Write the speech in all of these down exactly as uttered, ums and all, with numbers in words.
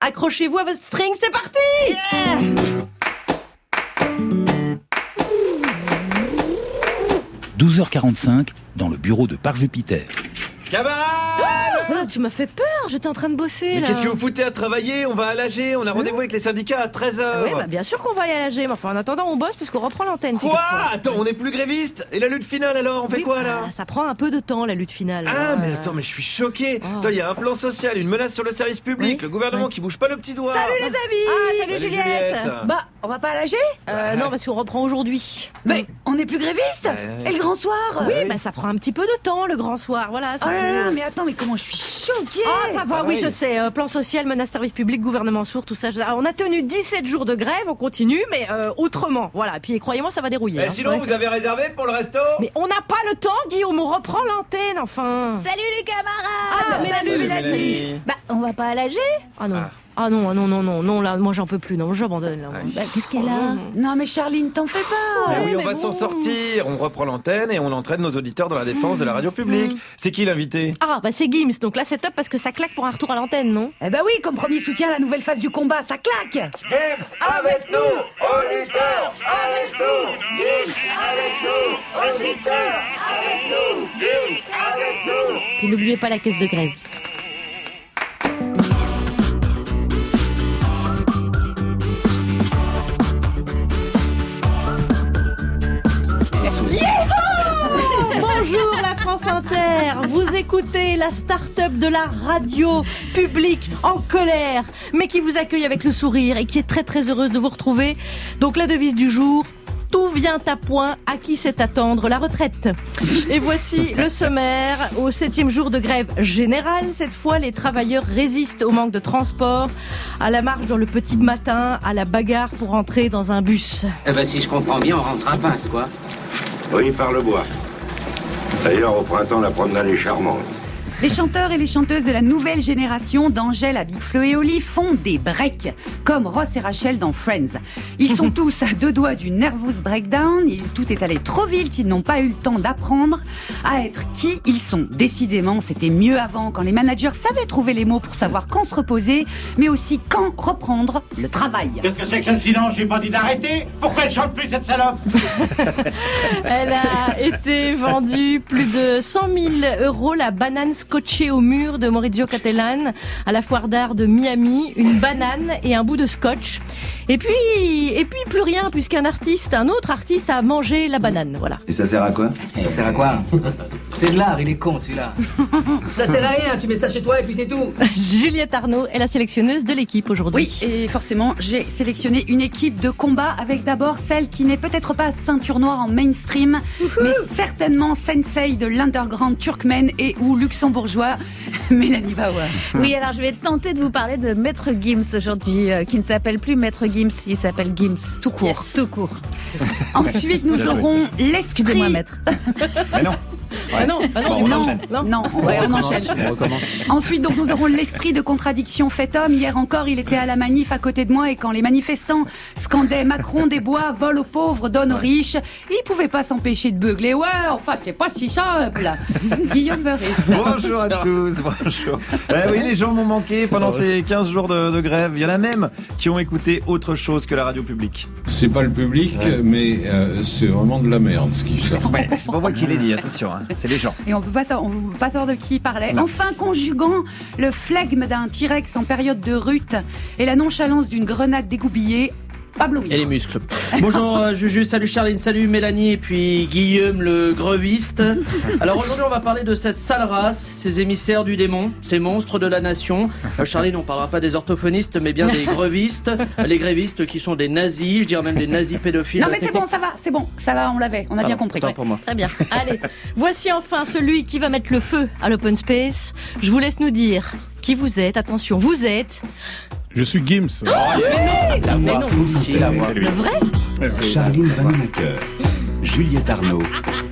Accrochez-vous à votre string, c'est parti. Yeah. douze heures quarante-cinq, dans le bureau de Parc Jupiter. Cabane! Ah, tu m'as fait peur, j'étais en train de bosser Mais là. qu'est-ce que vous foutez à travailler? On va à l'A G, on a rendez-vous avec les syndicats à treize heures. Oui, bah bien sûr qu'on va aller à l'A G, mais enfin en attendant on bosse parce qu'on reprend l'antenne. Quoi? Attends, on est plus grévistes? Et la lutte finale alors, on fait oui, quoi là? bah, ça prend un peu de temps la lutte finale. Ah euh... mais attends, mais je suis choqué. Oh. Attends, il y a un plan social, une menace sur le service public, Oui. le gouvernement Oui. qui bouge pas le petit doigt. Salut les amis. Ah, salut, Salut Juliette. Juliette. Bah, on va pas à l'A G? Euh, non, parce qu'on reprend aujourd'hui. Mais on n'est plus grévistes? Ouais. Et le grand soir? Oui, bah ça prend un petit peu de temps le grand soir, voilà. Oh là là, mais attends, mais comment je suis choquée! Ah, ça va, Pareil. oui, je sais. Euh, plan social, menace service public, gouvernement sourd, tout ça. je- Alors, on a tenu dix-sept jours de grève, on continue, mais euh, autrement. Voilà. Puis croyez-moi, ça va dérouiller. Et hein. sinon, Ouais. vous avez réservé pour le resto? Mais on n'a pas le temps, Guillaume, on reprend l'antenne, enfin. Salut les camarades. Ah, Mélanie, Salut, Mélanie. Mélanie. Bah, on va pas à l'A G? Ah non. Ah. Ah non, ah non, non, non, non, là, moi j'en peux plus, non, j'abandonne, là. moi. Bah, qu'est-ce qu'elle a? Non, mais Charline, t'en fais pas! Mais oui, on mais va bon. s'en sortir. On reprend l'antenne et on entraîne nos auditeurs dans la défense de la radio publique. C'est qui l'invité? Ah, bah c'est Gims, donc là c'est top parce que ça claque pour un retour à l'antenne, non? Eh bah oui, comme premier soutien à la nouvelle phase du combat, ça claque! Avec nous, auditeurs, avec nous, Gims, avec nous, auditeurs, avec nous, Gims, avec nous. Puis n'oubliez pas la caisse de grève. Bonjour la France Inter, vous écoutez la start-up de la radio publique en colère, mais qui vous accueille avec le sourire et qui est très très heureuse de vous retrouver. Donc la devise du jour: tout vient à point, à qui sait attendre la retraite. Et voici le sommaire. Au septième jour de grève générale, cette fois, les travailleurs résistent au manque de transport, à la marche dans le petit matin, à la bagarre pour entrer dans un bus. Eh ben, si je comprends bien, on rentre à pince, quoi. Oui, par le bois. D'ailleurs, au printemps, la promenade est charmante. Les chanteurs et les chanteuses de la nouvelle génération d'Angèle à Big Flo et Oli font des breaks, comme Ross et Rachel dans Friends. Ils sont tous à deux doigts du nervous breakdown, et tout est allé trop vite, ils n'ont pas eu le temps d'apprendre à être qui ils sont. Décidément, c'était mieux avant, quand les managers savaient trouver les mots pour savoir quand se reposer, mais aussi quand reprendre le travail. Qu'est-ce que c'est que ce silence? J'ai pas dit d'arrêter. Pourquoi elle chante plus, cette salope? Elle a été vendue plus de cent mille euros, la banane scotchée au mur de Maurizio Cattelan à la foire d'art de Miami, une banane et un bout de scotch. Et puis, et puis plus rien, puisqu'un artiste, un autre artiste a mangé la banane, voilà. Et ça sert à quoi? Ça sert à quoi? C'est de l'art, il est con, celui-là. Ça sert à rien, tu mets ça chez toi et puis c'est tout. Juliette Arnaud est la sélectionneuse de l'équipe aujourd'hui. Oui, et forcément, j'ai sélectionné une équipe de combat avec d'abord celle qui n'est peut-être pas ceinture noire en mainstream, mais certainement sensei de l'underground turkmène et ou luxembourgeois, Mélanie Bauer. Oui, alors je vais tenter de vous parler de Maître Gims aujourd'hui, euh, qui ne s'appelle plus Maître Gims, il s'appelle Gims. Tout court. Yes, tout court. Ensuite, nous aurons l'esprit... Excusez-moi, maître. Mais non. Ah non, ah non, Bon, du on coup, enchaîne. non. Non, ouais, on enchaîne. On recommence. Ensuite, donc, nous aurons l'esprit de contradiction fait homme. Hier encore, il était à la manif à côté de moi et quand les manifestants scandaient Macron des bois, vole aux pauvres, donne aux riches, il pouvait pas s'empêcher de beugler. Ouais, enfin, c'est pas si simple. Guillaume Beurès. Bonjour à tous, bonjour. Eh oui, les gens m'ont manqué pendant ces quinze jours de, de grève. Il y en a même qui ont écouté autre chose que la radio publique. C'est pas le public, mais euh, c'est vraiment de la merde ce qui sort. Ouais, c'est pas moi qui l'ai dit, attention, hein, c'est les gens. Et on peut pas savoir, on peut pas savoir de qui il parlait. Enfin, conjuguant le flegme d'un T-Rex en période de rut et la nonchalance d'une grenade dégoubillée, Pablo Mire. Et les muscles. Bonjour euh, Juju, salut Charline, salut Mélanie et puis Guillaume le greviste. Alors aujourd'hui on va parler de cette sale race, ces émissaires du démon, ces monstres de la nation. Euh, Charline, on parlera pas des orthophonistes mais bien des grevistes, les grévistes qui sont des nazis, je dirais même des nazis pédophiles. Non mais c'est bon, ça va, c'est bon, ça va, on l'avait, on a Pardon, bien compris. autant pour moi. Très bien. Allez, voici enfin celui qui va mettre le feu à l'open space. Je vous laisse nous dire qui vous êtes. Attention, vous êtes... Je suis Gims. La Mais voix, non. si, la voix. Le vrai? Charline Vanhoenacker, Juliette Arnaud.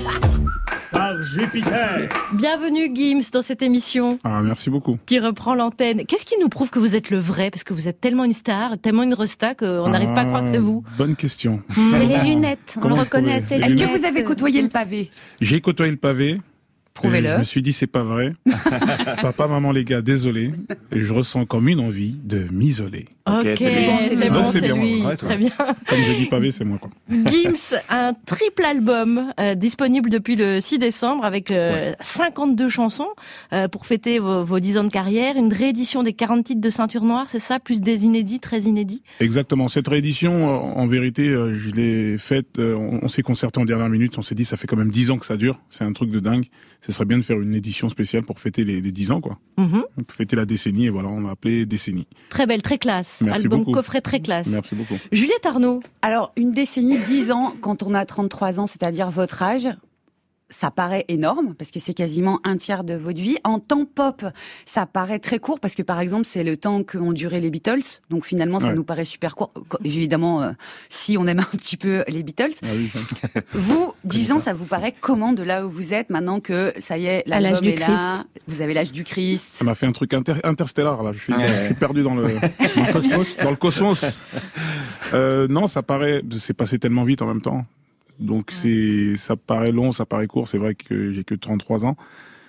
Par Jupiter. Bienvenue Gims dans cette émission Ah, merci beaucoup. qui reprend l'antenne. Qu'est-ce qui nous prouve que vous êtes le vrai? Parce que vous êtes tellement une star, tellement une resta qu'on n'arrive pas à croire que c'est vous. Bonne question. C'est les lunettes, on Comment le vous reconnaît trouvez assez. les Est-ce que lunettes vous avez côtoyé le pavé? J'ai côtoyé le pavé. Prouvez-le. Et je me suis dit, c'est pas vrai. Papa, maman, les gars, désolé. Et je ressens comme une envie de m'isoler. Ok, Ok, c'est bon, c'est Donc, bon, c'est c'est bien, lui. ouais, c'est Très vrai. bien. Comme je dis pavé, c'est moi, quoi. Gims, un triple album euh, disponible depuis le six décembre avec euh, cinquante-deux chansons euh, pour fêter vos, vos dix ans de carrière. Une réédition des quarante titres de Ceinture Noire, c'est ça? Plus des inédits, très inédits? Exactement. Cette réédition, en vérité, je l'ai faite, on, on s'est concerté en dernière minute, on s'est dit, ça fait quand même dix ans que ça dure. C'est un truc de dingue. Ce serait bien de faire une édition spéciale pour fêter les, les dix ans, quoi. Mm-hmm. Pour fêter la décennie, et voilà, on l'a appelé Décennie. Très belle, très classe. Merci Album beaucoup. coffret très classe. Merci beaucoup. Juliette Arnaud. Alors, une décennie, dix ans, quand on a trente-trois ans, c'est-à-dire votre âge, ça paraît énorme, parce que c'est quasiment un tiers de votre vie. En temps pop, ça paraît très court, parce que par exemple, c'est le temps qu'ont duré les Beatles. Donc finalement, ça Ouais. nous paraît super court. Évidemment, euh, si on aime un petit peu les Beatles. Ah oui, Vous, dix ans, ça vous paraît comment de là où vous êtes, maintenant que, ça y est, À l'âge l'album du est là, Christ. vous avez l'âge du Christ. Ça m'a fait un truc inter- interstellar, là. Je suis, Ouais. je suis perdu dans le, dans le cosmos. Dans le cosmos. Euh, non, ça paraît, c'est passé tellement vite en même temps. Donc c'est, ça paraît long, ça paraît court. C'est vrai que j'ai que trente-trois ans.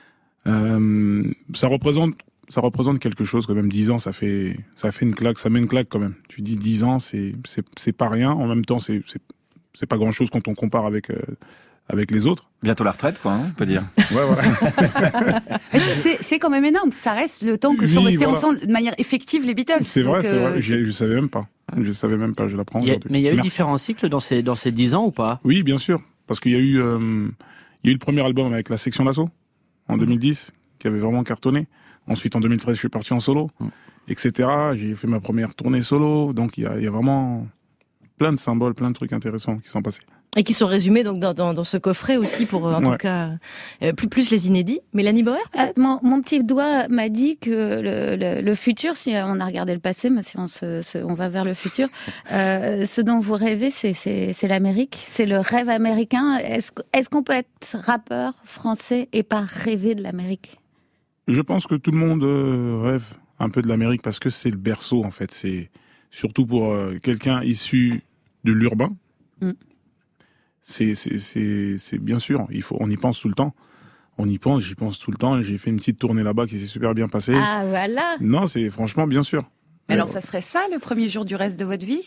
Euh, ça représente, ça représente quelque chose quand même. dix ans, ça fait, ça fait une claque, ça met une claque quand même. Tu dis dix ans, c'est, c'est, c'est pas rien. En même temps, c'est, c'est, c'est pas grand chose quand on compare avec, euh, avec les autres. Bientôt la retraite, quoi, hein, on peut dire. Ouais, voilà. Mais si, c'est, c'est quand même énorme. Ça reste le temps que Oui, sont restés voilà. ensemble de manière effective les Beatles. C'est Donc, vrai, c'est euh, vrai. Je, je savais même pas. Je savais même pas. Je l'apprends Il y a- aujourd'hui. mais il y a eu Merci. différents cycles dans ces, dans ces dix ans ou pas? Oui, bien sûr. Parce qu'il y a eu, euh, il y a eu le premier album avec la Section d'Assaut, en deux mille dix, qui avait vraiment cartonné. Ensuite, en deux mille treize, je suis parti en solo, Mm. et cetera. J'ai fait ma première tournée solo. Donc, il y a, il y a vraiment plein de symboles, plein de trucs intéressants qui sont passés. Et qui sont résumés donc dans, dans, dans ce coffret aussi pour euh, en Ouais. tout cas euh, plus plus les inédits. Mélanie Bauer. Euh, mon, mon petit doigt m'a dit que le, le, le futur, si on a regardé le passé, mais si on, se, se- on va vers le futur, euh, ce dont vous rêvez, c'est, c'est, c'est l'Amérique, c'est le rêve américain. Est-ce, que- est-ce qu'on peut être rappeur français et pas rêver de l'Amérique? Je pense que tout le monde euh, rêve un peu de l'Amérique parce que c'est le berceau, en fait. C'est surtout pour euh, quelqu'un issu de l'urbain. Mm. C'est, c'est, c'est, c'est bien sûr, il faut, on y pense tout le temps. On y pense, j'y pense tout le temps. J'ai fait une petite tournée là-bas qui s'est super bien passée. Ah voilà. Non, c'est franchement bien sûr. Alors, ça serait ça le premier jour du reste de votre vie?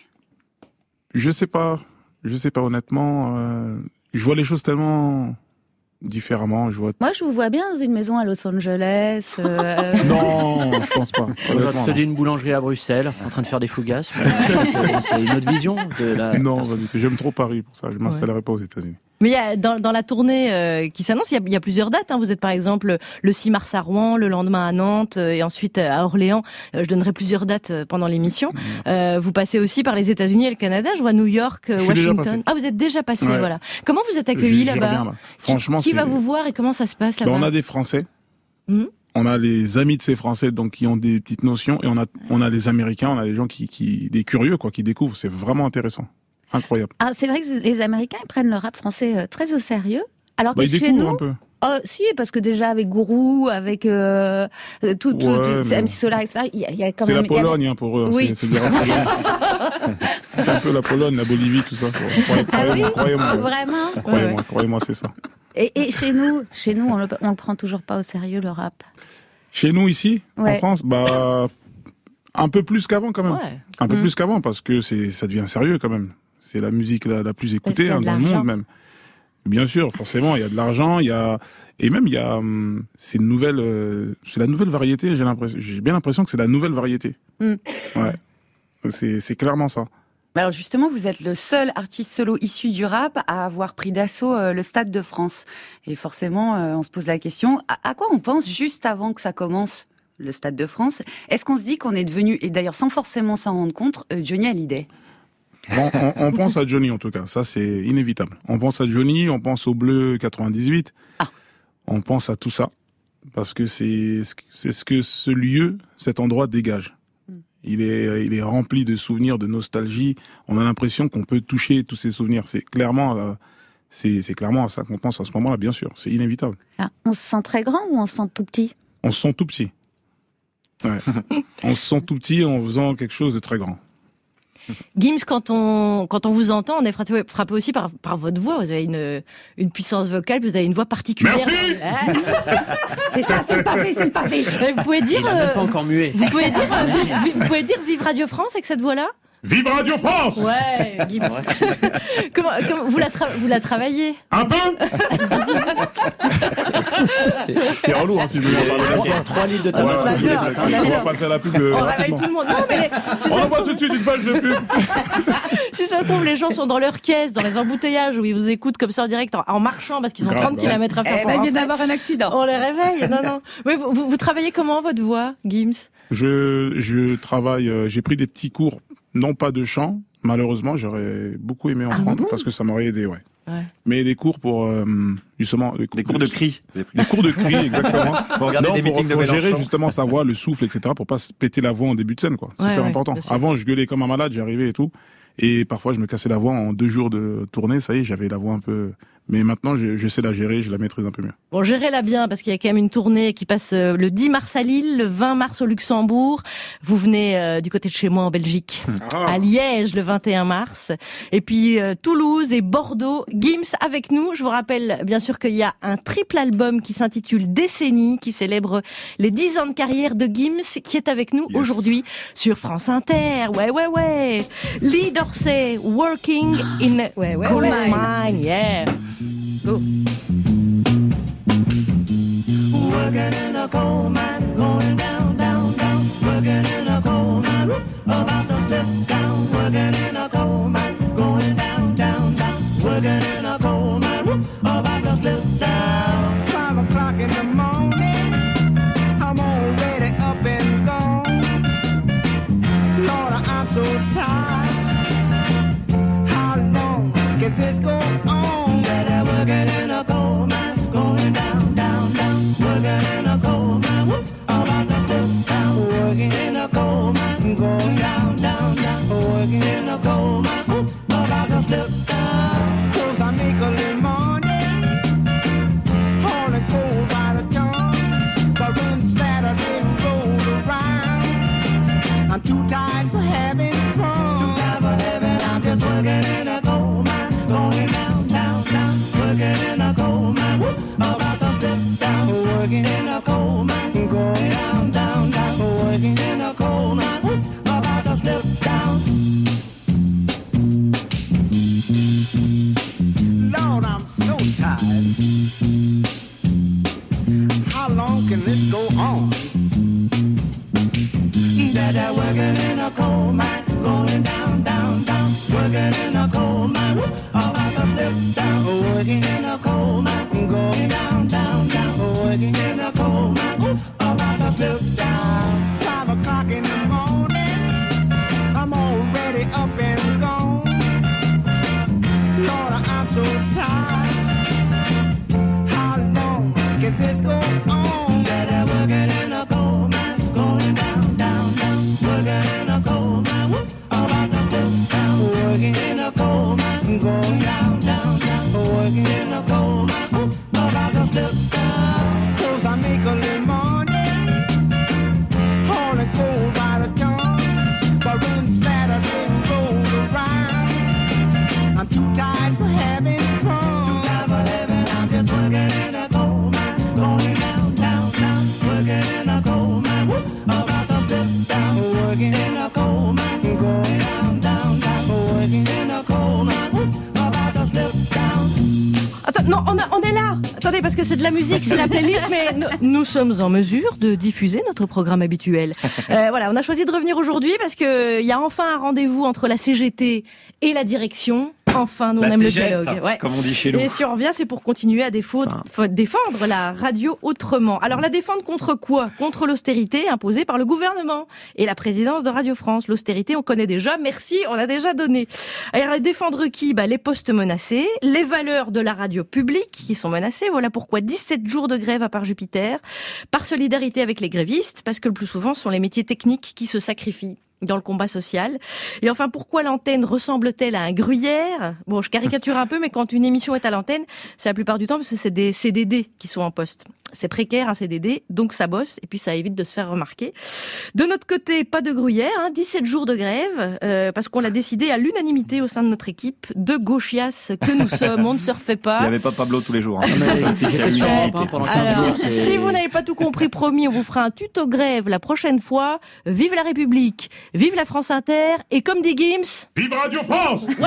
Je sais pas, je sais pas honnêtement. Euh, je vois les choses tellement différemment. Je vois. Moi, je vous vois bien dans une maison à Los Angeles. euh, Non, je pense pas. On va Honnêtement, te dire une boulangerie à Bruxelles, en train de faire des fougasses. Mais c'est, c'est une autre vision de la. non, pas du tout. J'aime trop Paris pour ça. Je m'installerai pas aux États-Unis. Mais il y a, dans, dans la tournée euh, qui s'annonce, il y, a, il y a plusieurs dates. Hein. Vous êtes par exemple le six mars à Rouen, le lendemain à Nantes euh, et ensuite euh, à Orléans. Euh, je donnerai plusieurs dates euh, pendant l'émission. Euh, vous passez aussi par les États-Unis et le Canada. Je vois New York, euh, Je suis déjà Washington. passé. Ah, vous êtes déjà passé, Ouais. voilà. Comment vous êtes accueillis J'y- j'y là-bas? reviens, là. Franchement, qui c'est- va vous voir et comment ça se passe Ben, là-bas? on a des Français. Mhm. On a les amis de ces Français, donc qui ont des petites notions, et on a on a les Américains, on a des gens qui qui des curieux quoi, qui découvrent. C'est vraiment intéressant, incroyable. Ah, c'est vrai que les Américains ils prennent le rap français euh, très au sérieux. Alors que Bah, ils chez découvrent nous, un peu. oh, si, parce que déjà avec Gourou, avec euh, euh, tout, tout, Ouais, tout- mais M C Solar, et cetera, il y a, il y a quand C'est même. la il y a- Pologne hein, pour eux. hein, Oui. C'est, c'est du rap polonais. C'est un peu la Pologne, la Bolivie, tout ça. Croyez- Ah oui, Croyez-moi, croyez-moi. vraiment. Croyez-moi, Ouais. croyez-moi, c'est ça. Et, et chez nous, chez nous, on le, on le prend toujours pas au sérieux le rap. Chez nous ici, Ouais. en France, bah un peu plus qu'avant quand même. Ouais. Un peu Mm. plus qu'avant parce que c'est ça devient sérieux quand même. C'est la musique la, la plus qu'il écoutée y a hein, de dans le l'argent. monde même. Bien sûr, forcément, il y a de l'argent, il y a et même il y a hum, c'est une nouvelle euh, c'est la nouvelle variété, j'ai l'impression j'ai bien l'impression que c'est la nouvelle variété. Mm. Ouais. C'est c'est clairement ça. Alors justement, vous êtes le seul artiste solo issu du rap à avoir pris d'assaut euh, le Stade de France. Et forcément, euh, on se pose la question, à, à quoi on pense juste avant que ça commence, le Stade de France? Est-ce qu'on se dit qu'on est devenu, et d'ailleurs sans forcément s'en rendre compte, euh, Johnny Hallyday? Bon, on, on pense à Johnny en tout cas, ça c'est inévitable. On pense à Johnny, on pense au Bleu quatre-vingt-dix-huit. Ah. On pense à tout ça parce que c'est c'est ce que ce lieu, cet endroit dégage. Il est, il est rempli de souvenirs, de nostalgie. On a l'impression qu'on peut toucher tous ces souvenirs. C'est clairement, euh, c'est, c'est clairement à ça qu'on pense à ce moment-là, bien sûr. C'est inévitable. Ah, on se sent très grand ou on se sent tout petit? On se sent tout petit. Ouais. On se sent tout petit en faisant quelque chose de très grand. Gims, quand on quand on vous entend, on est frappé, frappé aussi par par votre voix. Vous avez une une puissance vocale, vous avez une voix particulière. Merci. Ouais. C'est ça, c'est le pavé, c'est le pavé. Vous pouvez dire. Il a même euh, pas encore muet. Vous pouvez dire. euh, vi- vous pouvez dire Vive Radio France avec cette voix-là. Vive Radio France. Ouais, Gims. comment, comment vous la tra- vous la travaillez? Un peu. C'est relou, hein, si je me mets à parler comme ça. trois litres de Ouais, tabac. ouais, on je l'adore, vais- on on va l'adore. passer à la pub. euh, On réveille rapidement. tout le monde. Non, mais si On ça, se envoie trouve, tout de suite une page de pub. si ça se trouve, les gens sont dans leur caisse, dans les embouteillages, où ils vous écoutent comme ça en direct, en, en marchant, parce qu'ils ont Grave, trente bah kilomètres à faire Eh pour ben, il vient rentrer. d'avoir un accident. On les réveille. Non, non. Mais vous, vous, vous travaillez comment, votre voix, Gims? Je, je travaille, euh, j'ai pris des petits cours, non pas de chant, malheureusement, j'aurais beaucoup aimé en Ah prendre, bon parce que ça m'aurait aidé, ouais. Ouais. Mais des cours pour, euh, justement... Des cours, Des cours de cri. Des cours de cri, exactement. Pour regarder Non, des pour, meetings de pour gérer Mélenchon. justement sa voix, le souffle, et cetera, pour pas se péter la voix en début de scène, quoi. Ouais, Super ouais, important. bien sûr. Avant, je gueulais comme un malade, j'arrivais et tout. Et parfois, je me cassais la voix en deux jours de tournée, ça y est, j'avais la voix un peu... Mais maintenant, je, je sais la gérer, je la maîtrise un peu mieux. Bon, gérez-la bien, parce qu'il y a quand même une tournée qui passe euh, le dix mars à Lille, le vingt mars au Luxembourg. Vous venez euh, du côté de chez moi en Belgique, Ah. à Liège le vingt et un mars. Et puis euh, Toulouse et Bordeaux. Gims avec nous. Je vous rappelle bien sûr qu'il y a un triple album qui s'intitule Décennie, qui célèbre les dix ans de carrière de Gims, qui est avec nous Yes. aujourd'hui sur France Inter. Ouais, ouais, ouais. Lee Dorsey, Working in Ouais, ouais, Coal ouais. Mine. Yeah. Go. Working in a coal mine, going down, down, down. Working in a coal mine, whoop, about to slip down. Working in a coal mine, going down, down, down. Working in a coal mine, whoop, about to slip down. Five o'clock in the morning, I'm already up and gone. Lord, I'm so tired. How long can this go on? That I'm working in a coal mine, going down, down, down. Working in a coal mine, whoop, about to slip down. Working in a coal mine, going down, down, down. Working in a coal mine, whoop, about to slip down. 'Cause I make a little money, hauling coal by the ton. But when Saturday rolls around, I'm too tired for having fun. Too tired for having, I'm just working in a coal mine, going down, down, down. Working in a coal mine, whoop, about to slip down. Working in a coal mine, going down, down, down. Working in a coal mine, whoop, about to slip down. Lord, I'm so tired. How long can this go on? That I'm working in a coal mine, going down, down, down. Working in a coal mine, whoop, about to slip down. Working in a coal mine, going down, down, down. Working in a coal mine, whoop, about to slip down. Five o'clock in the morning, I'm already up and gone. Lord, I'm so tired. How long can this go on? That I'm working in a coal mine, going down, down, down. Working in a coal mine, whoop, about to slip down. Working in a coal mine, going down, down, down. Working in a coal mine, whoop, about to slip down. 'Cause I make a little money, hauling coal by the ton. But when Saturday rolls around, I'm too tired for having fun. Too tired for having, I'm just working in a coal mine, going down, down, down. Working in a coal mine, whoop, about to slip down. Working in a coal mine, going down, down, down. Working in a coal mine, whoop, about to slip down. Attends, non, on, a- on est là. Attendez, parce que c'est de la musique, c'est la playlist, mais nous, nous sommes en mesure de diffuser notre programme habituel. Euh, voilà, on a choisi de revenir aujourd'hui parce que il y a enfin un rendez-vous entre la C G T et la direction. Enfin, nous on La aime le cégette, dialogue. Ouais. comme on dit chez nous. Et si on revient, c'est pour continuer à défaut, faut défendre la radio autrement. Alors la défendre contre quoi? Contre l'austérité imposée par le gouvernement et la présidence de Radio France. L'austérité, on connaît déjà. Merci, on a déjà donné. Alors défendre qui? Bah les postes menacés, les valeurs de la radio publique qui sont menacées. Voilà pourquoi dix-sept jours de grève à part Jupiter, par solidarité avec les grévistes, parce que le plus souvent, ce sont les métiers techniques qui se sacrifient dans le combat social. Et enfin, pourquoi l'antenne ressemble-t-elle à un gruyère? Bon, je caricature un peu, mais quand une émission est à l'antenne, c'est la plupart du temps parce que c'est des C D D qui sont en poste. c'est précaire un C D D, donc ça bosse et puis ça évite de se faire remarquer. De notre côté, pas de gruyère, hein, dix-sept jours de grève, euh, parce qu'on l'a décidé à l'unanimité au sein de notre équipe, de gauchias que nous sommes, on ne se refait pas. Il n'y avait pas Pablo tous les jours. Hein. J'étais sur Europe hein, pendant quinze Alors, jours. C'est... si vous n'avez pas tout compris, promis, on vous fera un tuto grève la prochaine fois. Vive la République, vive la France Inter, et comme dit Gims... Vive Radio France. Ouais.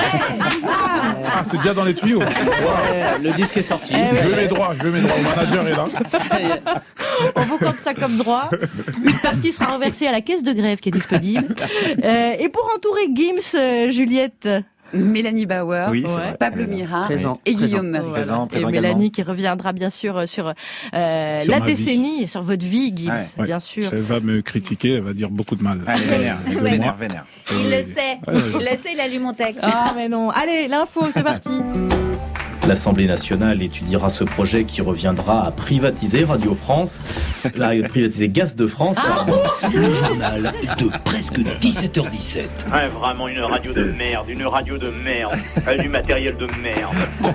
Ah, c'est déjà dans les tuyaux. Ouais, le disque est sorti. Eh Je ouais. veux mes droits, je veux mes droits. Le manager est là. On vous compte ça comme droit. Une partie sera reversée à la caisse de grève qui est disponible. Euh, et pour entourer Gims, euh, Juliette... Mélanie Bauer, Oui, c'est Ouais. vrai. Pablo Mira Présent. et Présent. Guillaume Meurice. Présent, Et présent Mélanie également. qui reviendra bien sûr sur, euh, Sur la ma vie. décennie, sur votre vie, Gims, Ouais. bien sûr. Elle va me critiquer, elle va dire beaucoup de mal. Allez, vénère, De vénère, moi. vénère. Il Euh, le sait. ouais, ouais, Il le sait, il a lu mon texte. Ah mais non. Allez, l'info, c'est parti. L'Assemblée nationale étudiera ce projet qui reviendra à privatiser Radio France, à privatiser Gaz de France. pardon. Le journal de presque dix-sept heures dix-sept. Ouais, vraiment une radio de merde, une radio de merde, avec du matériel de merde.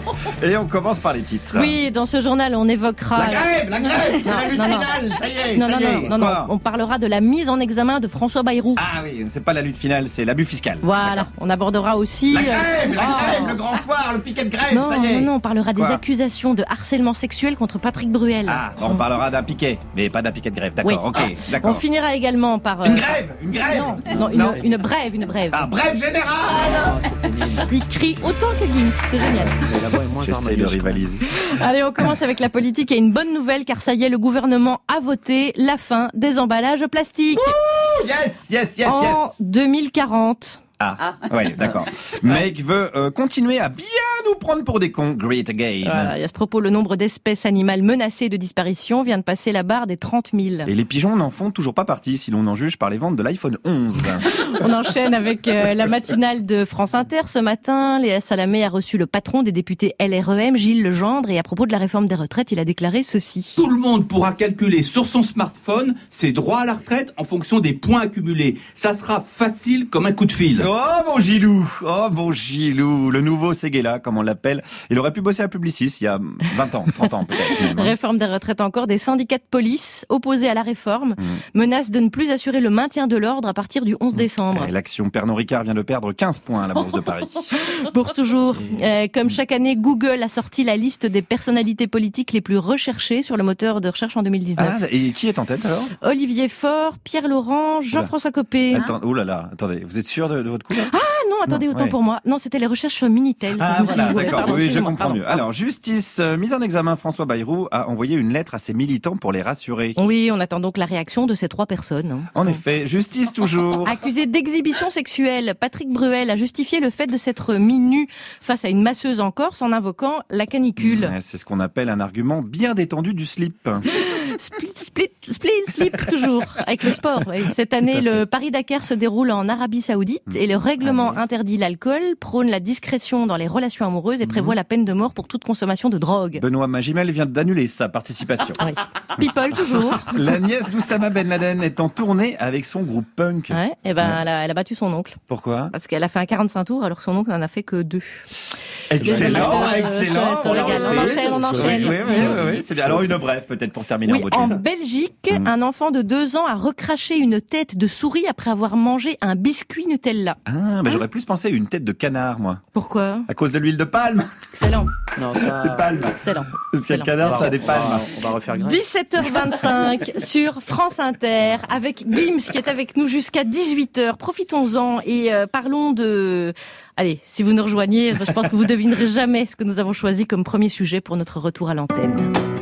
Et on commence par les titres. Oui, dans ce journal, on évoquera... La grève, la grève, c'est la lutte non, non. finale, ça y est, Non, ça non, y est. non, non, non, Quoi on parlera de la mise en examen de François Bayrou. Ah oui, c'est pas la lutte finale, c'est l'abus fiscal. Voilà, on abordera aussi... La grève, euh, la oh. grève, le grand soir, le piquet de grève, Non, ça y est. non, non, on parlera des Quoi accusations de harcèlement sexuel contre Patrick Bruel. Ah, on parlera d'un piquet, mais pas d'un piquet de grève. D'accord, Oui. ok, Ah. On d'accord. finira également par... euh, Une grève, une grève. Non, non, une, Non. une brève, une brève. Ah, brève générale. Il crie autant que Gims, c'est génial. La voix est moins J'essaie de harmonieuse, rivaliser. Allez, on commence avec la politique et une bonne nouvelle car ça y est, le gouvernement a voté la fin des emballages plastiques. Ouh, yes, yes, yes, en yes. deux mille quarante. Ah, oui, d'accord. Make veut euh, continuer à bien nous prendre pour des cons. Great again. Voilà, et à ce propos, le nombre d'espèces animales menacées de disparition vient de passer la barre des trente mille. Et les pigeons n'en font toujours pas partie, si l'on en juge par les ventes de l'iPhone onze. On enchaîne avec euh, la matinale de France Inter. Ce matin, Léa Salamé a reçu le patron des députés L R E M, Gilles Legendre, et à propos de la réforme des retraites, il a déclaré ceci. Tout le monde pourra calculer sur son smartphone ses droits à la retraite en fonction des points accumulés. Ça sera facile comme un coup de fil. Oh mon Gilou, oh mon Gilou, le nouveau Séguéla, comme on l'appelle. Il aurait pu bosser à Publicis il y a vingt ans, trente ans peut-être même, hein. Réforme des retraites encore, des syndicats de police opposés à la réforme Mmh. menacent de ne plus assurer le maintien de l'ordre à partir du onze décembre. Et l'action Pernod Ricard vient de perdre quinze points à la Bourse de Paris. Pour toujours, euh, comme chaque année, Google a sorti la liste des personnalités politiques les plus recherchées sur le moteur de recherche en deux mille dix-neuf. Ah, et qui est en tête alors? Olivier Faure, Pierre Laurent, Jean-François Copé. Attends, oh là là, attendez, vous êtes sûr de, de votre coup là? Ah non, attendez, Non, autant ouais. pour moi. Non, c'était les recherches sur Minitel. Ah je me suis voilà, dit, ouais, d'accord, pardon, oui, je excusez-moi, comprends pardon, mieux. pardon. Alors, justice, euh, mise en examen, François Bayrou a envoyé une lettre à ses militants pour les rassurer. Oui, on attend donc la réaction de ces trois personnes. En effet, justice toujours. Accusé d'exhibition sexuelle, Patrick Bruel a justifié le fait de s'être mis nu face à une masseuse en Corse en invoquant la canicule. Ouais, c'est ce qu'on appelle un argument bien détendu du slip. Split, split, split, slip toujours avec le sport. Et cette année, le Paris-Dakar se déroule en Arabie Saoudite et le règlement interdit l'alcool, prône la discrétion dans les relations amoureuses et prévoit la peine de mort pour toute consommation de drogue. Benoît Magimel vient d'annuler sa participation. Oui. People toujours. La nièce d'Oussama Ben Laden est en tournée avec son groupe punk. Ouais, et ben Ouais. elle, a, elle a battu son oncle. Pourquoi? Parce qu'elle a fait un quarante-cinq tours alors que son oncle n'en a fait que deux. Excellent, Euh, excellent. se régale. On enchaîne, on enchaîne. Oui, oui, oui, oui, c'est bien. Alors une brève peut-être pour terminer Oui, en beauté. en Belgique, Mm. un enfant de deux ans a recraché une tête de souris après avoir mangé un biscuit Nutella. Ah, bah j'aurais plus pensé à une tête de canard, moi. Pourquoi? À cause de l'huile de palme. Excellent. Non, ça... Des palmes. Excellent. Parce qu'il y a le Excellent. canard, ça a des On va- palmes. On va refaire grave. dix-sept heures vingt-cinq sur France Inter avec Gims qui est avec nous jusqu'à dix-huit heures. Profitons-en et euh, parlons de... Allez, si vous nous rejoignez, je pense que vous devinerez jamais ce que nous avons choisi comme premier sujet pour notre retour à l'antenne.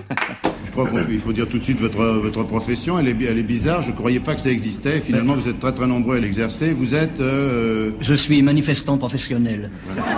Je crois qu'il faut dire tout de suite votre, votre profession, elle est, elle est bizarre, je ne croyais pas que ça existait, finalement vous êtes très très nombreux à l'exercer, vous êtes... Euh... Je suis manifestant professionnel.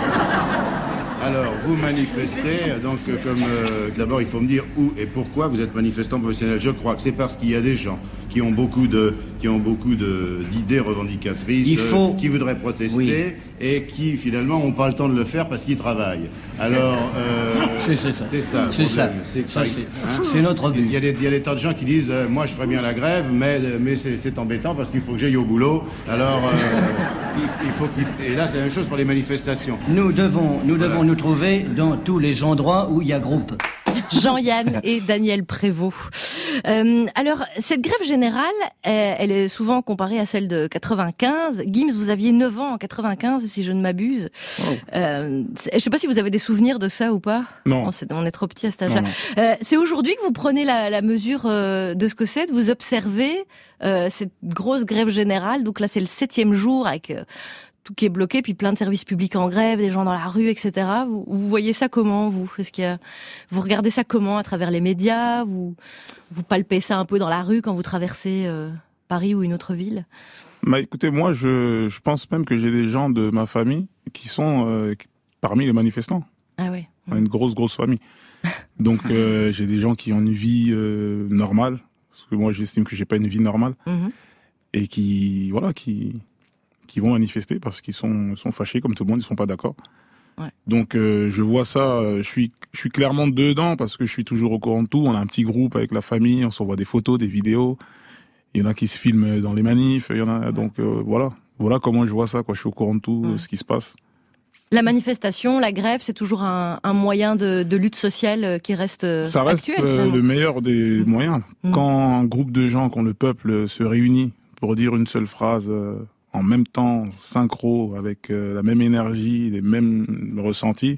Alors, vous manifestez, donc euh, comme... Euh, d'abord, il faut me dire où et pourquoi vous êtes manifestant professionnel. Je crois que c'est parce qu'il y a des gens qui ont beaucoup de, qui ont beaucoup de, d'idées revendicatrices, Il faut... euh, qui voudraient protester, Oui. et qui, finalement, n'ont pas le temps de le faire parce qu'ils travaillent. Alors... Euh, C'est- c'est ça. C'est ça. le C'est ça. problème. C'est que Ça, par- c'est- hein, c'est notre but. Il y a des, il y a des tas de gens qui disent euh, moi je ferais bien la grève, mais, mais c'est, c'est embêtant parce qu'il faut que j'aille au boulot. Alors, euh, il, il faut qu'il... Et là, c'est la même chose pour les manifestations. Nous devons, nous devons nous trouver dans tous les endroits où il y a groupe. Jean-Yann et Daniel Prévost. Euh, alors, cette grève générale, elle, elle est souvent comparée à celle de quatre-vingt-quinze. Gims, vous aviez neuf ans en quatre-vingt-quinze, si je ne m'abuse. Oh. Euh, je ne sais pas si vous avez des souvenirs de ça ou pas. Non. Oh, c'est, on est trop petit à cet âge-là. Non, non. Euh, c'est aujourd'hui que vous prenez la, la mesure euh, de ce que c'est, de vous observer euh, cette grosse grève générale. Donc là, c'est le septième jour avec... Euh, tout qui est bloqué, puis plein de services publics en grève, des gens dans la rue, et cetera. Vous, vous voyez ça comment, vous? Est-ce qu'il y a, vous regardez ça comment à travers les médias? Vous, vous palpez ça un peu dans la rue quand vous traversez euh, Paris ou une autre ville? Bah, écoutez, moi, je, je pense même que j'ai des gens de ma famille qui sont euh, parmi les manifestants. Ah ouais. On a une grosse, grosse famille. Donc, euh, j'ai des gens qui ont une vie euh, normale, parce que moi, j'estime que j'ai pas une vie normale, mm-hmm. et qui, voilà, qui... qui vont manifester parce qu'ils sont, sont fâchés comme tout le monde, ils sont pas d'accord. Ouais. Donc euh, je vois ça, euh, je suis, je suis clairement dedans parce que je suis toujours au courant de tout. On a un petit groupe avec la famille, on s'envoie des photos, des vidéos. Il y en a qui se filment dans les manifs, il y en a. Ouais. Donc euh, voilà, voilà comment je vois ça. Quoi, je suis au courant de tout, ouais. ce qui se passe. La manifestation, la grève, c'est toujours un, un moyen de, de lutte sociale qui reste actuel. Ça reste actuel, euh, le meilleur des mmh. moyens. Mmh. Quand un groupe de gens, quand le peuple se réunit pour dire une seule phrase. Euh, en même temps, synchro, avec euh, la même énergie, les mêmes ressentis,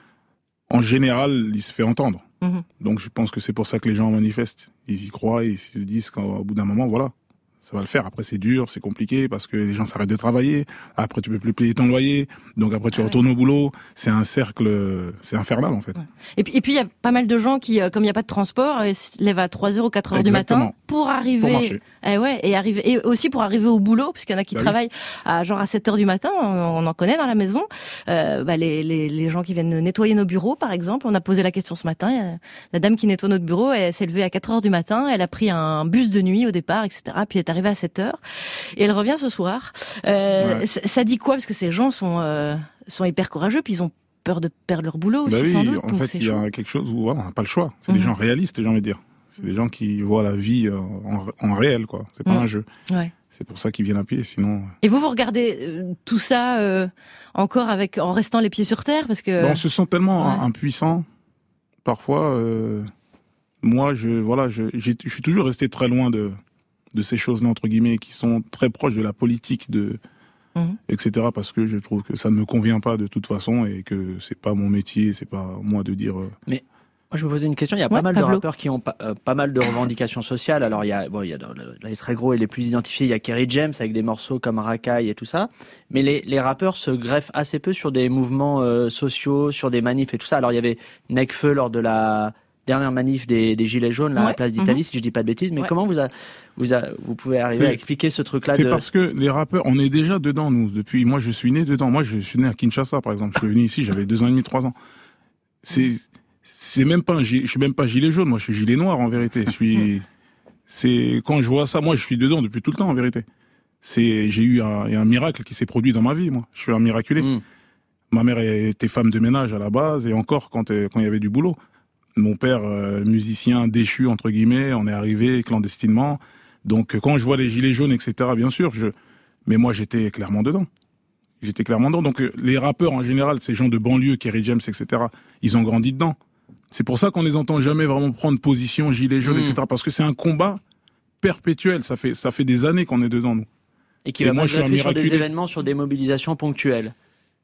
en général, il se fait entendre. Mmh. Donc je pense que c'est pour ça que les gens manifestent. Ils y croient, ils se disent qu'au bout d'un moment, voilà, ça va le faire. Après, c'est dur, c'est compliqué, parce que les gens s'arrêtent de travailler. Après, tu peux plus payer ton loyer. Donc après, tu ah retournes ouais. au boulot. C'est un cercle, c'est infernal, en fait. Ouais. Et puis, et puis, il y a pas mal de gens qui, euh, comme il n'y a pas de transport, ils se lèvent à trois heures ou quatre heures Exactement. du matin pour arriver. Pour marcher. Eh ouais, et arriver, et aussi pour arriver au boulot, puisqu'il y en a qui bah travaillent oui. à genre à sept heures du matin, on, on en connaît dans la maison. Euh, bah les, les, les gens qui viennent nettoyer nos bureaux, par exemple, on a posé la question ce matin. Il y a la dame qui nettoie notre bureau, elle s'est levée à quatre heures du matin, elle a pris un bus de nuit au départ, et cetera. Puis elle est arrivée à sept heures. Et elle revient ce soir. Euh, ouais. ça, ça dit quoi? Parce que ces gens sont, euh, sont hyper courageux, puis ils ont peur de perdre leur boulot aussi, bah oui, sans doute. En fait, il y a quelque chose où voilà, on n'a pas le choix. C'est mmh. des gens réalistes, j'ai envie de dire. C'est des gens qui voient la vie en, en réel, quoi. C'est pas mmh. un jeu. Ouais. C'est pour ça qu'ils viennent à pied, sinon. Et vous, vous regardez euh, tout ça euh, encore avec, en restant les pieds sur terre, parce que. Bah, on se sent tellement ouais. impuissant. Parfois, euh, moi, je, voilà, je, j'ai, je suis toujours resté très loin de, de ces choses-là, entre guillemets, qui sont très proches de la politique, de, mmh. et cetera. Parce que je trouve que ça ne me convient pas de toute façon et que c'est pas mon métier, c'est pas moi de dire. Euh, Mais moi, je me posais une question. Il y a ouais, pas mal Pablo. de rappeurs qui ont pas, euh, pas mal de revendications sociales. Alors, il y a, bon, il y a les très gros et les plus identifiés. Il y a Kerry James avec des morceaux comme Racaille et tout ça. Mais les, les rappeurs se greffent assez peu sur des mouvements euh, sociaux, sur des manifs et tout ça. Alors, il y avait Nekfeu lors de la dernière manif des, des Gilets jaunes, là, ouais. à la place d'Italie, mmh. si je dis pas de bêtises. Mais ouais. comment vous, a, vous, a, vous pouvez arriver c'est, à expliquer ce truc-là? C'est de... parce que les rappeurs, on est déjà dedans, nous. Depuis, moi, je suis né dedans. Moi, je suis né à Kinshasa, par exemple. Je suis venu ici, j'avais deux ans et demi, trois ans. C'est, c'est même pas un, je suis même pas gilet jaune. Moi, je suis gilet noir, en vérité. Je suis, c'est, quand je vois ça, moi, je suis dedans depuis tout le temps, en vérité. C'est, j'ai eu un, un miracle qui s'est produit dans ma vie, moi. Je suis un miraculé. Mmh. Ma mère était femme de ménage à la base, et encore quand, quand il y avait du boulot. Mon père, euh, musicien déchu, entre guillemets, on est arrivé clandestinement. Donc, quand je vois les gilets jaunes, et cetera, bien sûr, je, mais moi, j'étais clairement dedans. J'étais clairement dedans. Donc, euh, les rappeurs, en général, ces gens de banlieue, Kerry James, et cetera, ils ont grandi dedans. C'est pour ça qu'on les entend jamais vraiment prendre position, gilets jaunes, mmh. et cetera, parce que c'est un combat perpétuel. Ça fait, ça fait des années qu'on est dedans, nous. Et qui va moi, je suis sur des événements, sur des mobilisations ponctuelles.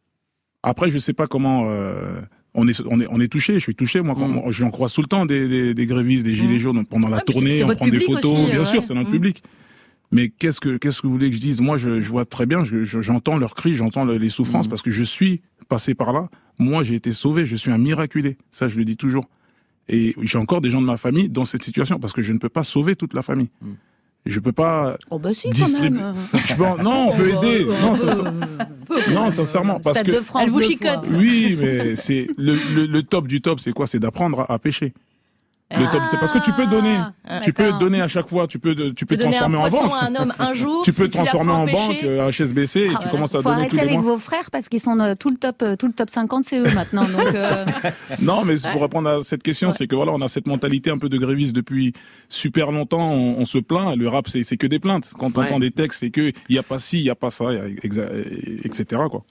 Après, je sais pas comment, euh, On est, on est, on est touché. Je suis touché, moi. Quand mmh. j'en croise tout le temps des, des, des grévistes, des gilets mmh. jaunes pendant la ah, tournée. C'est, c'est on prend des photos, aussi, bien ouais. sûr, c'est notre mmh. public. Mais qu'est-ce que, qu'est-ce que vous voulez que je dise? Moi, je, je vois très bien. Je, je, j'entends leurs cris, j'entends le, les souffrances mmh. parce que je suis passé par là. Moi, j'ai été sauvé. Je suis un miraculé. Ça, je le dis toujours. Et j'ai encore des gens de ma famille dans cette situation parce que je ne peux pas sauver toute la famille. Mmh. Je peux pas. Oh bah si, distribuer. quand même. Je peux... Non, on peut aider. Non, ça... non sincèrement, parce que. Elle vous chicote. Oui, mais c'est le, le, le top du top, c'est quoi? C'est d'apprendre à, à pêcher. Le ah, top, c'est parce que tu peux donner, ah, tu peux donner à chaque fois, tu peux, tu peux transformer en banque. À un homme un jour, tu peux si transformer en pêcher. banque, à H S B C, et ah, tu ouais. commences à Faut donner tous les mois. arrêter avec vos frères parce qu'ils sont euh, tout le top, euh, tout le top cinquante, c'est eux maintenant. Donc euh... non, mais pour répondre à cette question, ouais. c'est que voilà, on a cette mentalité un peu de gréviste depuis super longtemps. On, on se plaint. Le rap, c'est, c'est que des plaintes. Quand on ouais. entend des textes, c'est que il y a pas ci, il y a pas ça, et cetera quoi.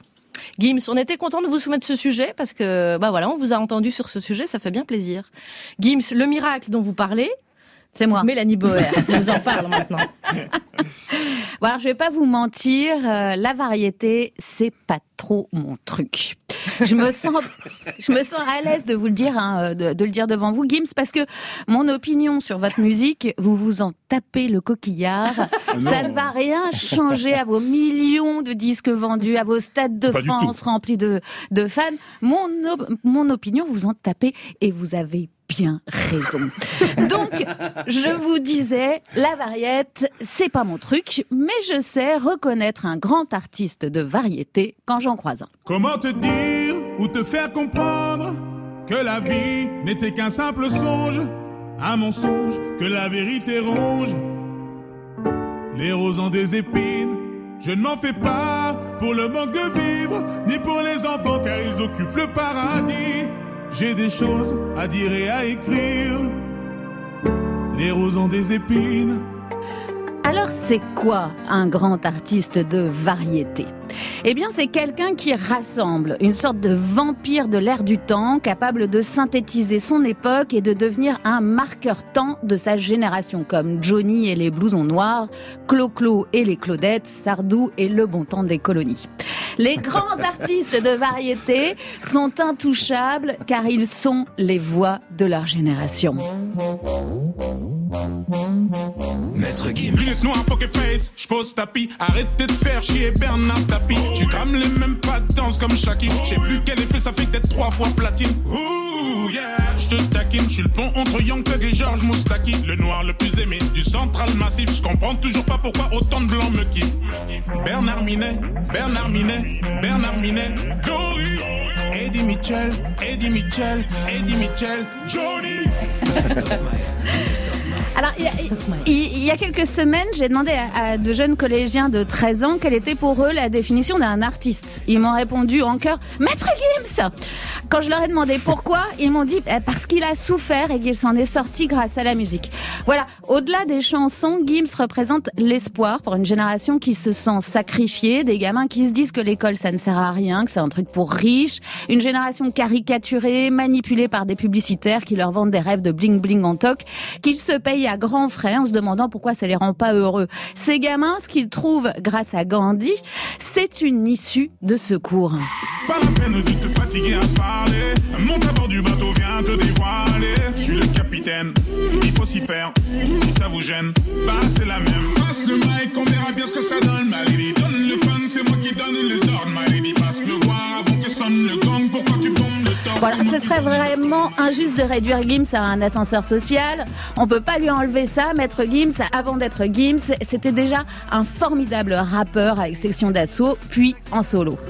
Gims, on était content de vous soumettre ce sujet parce que, bah voilà, on vous a entendu sur ce sujet, ça fait bien plaisir. Gims, le miracle dont vous parlez, c'est moi. Mélanie Boer qui nous en parle maintenant. Bon, alors, je vais pas vous mentir, euh, la variété, c'est pas trop mon truc. Je me sens, je me sens à l'aise de vous le dire, hein, de, de le dire devant vous, Gims, parce que mon opinion sur votre musique, vous vous en tapez le coquillard. Ça ne va rien changer à vos millions de disques vendus, à vos stades de Pas du France tout. remplis de, de fans. Mon, op- mon opinion, vous en tapez et vous avez bien raison. Donc, je vous disais, la variété, c'est pas mon truc, mais je sais reconnaître un grand artiste de variété quand j'en croise un. Comment te dire ou te faire comprendre que la vie n'était qu'un simple songe, un mensonge que la vérité ronge. Les roses ont des épines, je ne m'en fais pas pour le manque de vivre, ni pour les enfants car ils occupent le paradis. J'ai des choses à dire et à écrire. Les roses ont des épines. Alors c'est quoi un grand artiste de variété ? Eh bien c'est quelqu'un qui rassemble une sorte de vampire de l'air du temps, capable de synthétiser son époque et de devenir un marqueur-temps de sa génération, comme Johnny et les blousons noirs, Clo-Clo et les Claudettes, Sardou et le bon temps des colonies. Les grands artistes de variété sont intouchables car ils sont les voix de leur génération. Maître Gims. Lunettes noires, poker face, j'pose tapis. Arrêtez de faire chier Bernard Tapie. Tu crames les mêmes pas de danse comme Shaki. J'sais plus quel effet ça fait d'être trois fois platine. Ouh yeah, j'te taquine. J'suis le pont entre Young Thug et George Moustaki. Le noir le plus aimé du central massif. J'comprends toujours pas pourquoi autant de blancs me kiffent. Bernard Minet, Bernard Minet, Bernard Minet, Glory. Eddie Mitchell, Eddie Mitchell, Eddie Mitchell, Johnny. Alors, il y, a, il y a quelques semaines, j'ai demandé à, à de jeunes collégiens de treize ans quelle était pour eux la définition d'un artiste. Ils m'ont répondu en chœur « Maître Gims !» Quand je leur ai demandé pourquoi, ils m'ont dit eh, « Parce qu'il a souffert et qu'il s'en est sorti grâce à la musique. » Voilà, au-delà des chansons, Gims représente l'espoir pour une génération qui se sent sacrifiée, des gamins qui se disent que l'école ça ne sert à rien, que c'est un truc pour riches, une génération caricaturée, manipulée par des publicitaires qui leur vendent des rêves de bling-bling en toc, qu'ils se payent à grands frais en se demandant pourquoi ça les rend pas heureux. Ces gamins, ce qu'ils trouvent grâce à Gandhi, c'est une issue de secours. Pas la peine de te fatiguer à parler. Monte à bord du bateau, viens te dévoiler. Je suis le capitaine, il faut s'y faire. Si ça vous gêne, passez la même. Passe le mic, on verra bien ce que ça donne. Ma lady, donne le fun, c'est moi qui donne les ordres. Ma lady, passe le voir avant que sonne le gong. Pourquoi tu bombes le torse? Voilà, ce serait vraiment injuste de réduire Gims à un ascenseur social. On peut pas lui enlever ça. Maître Gims, avant d'être Gims, c'était déjà un formidable rappeur avec section d'assaut, puis en solo.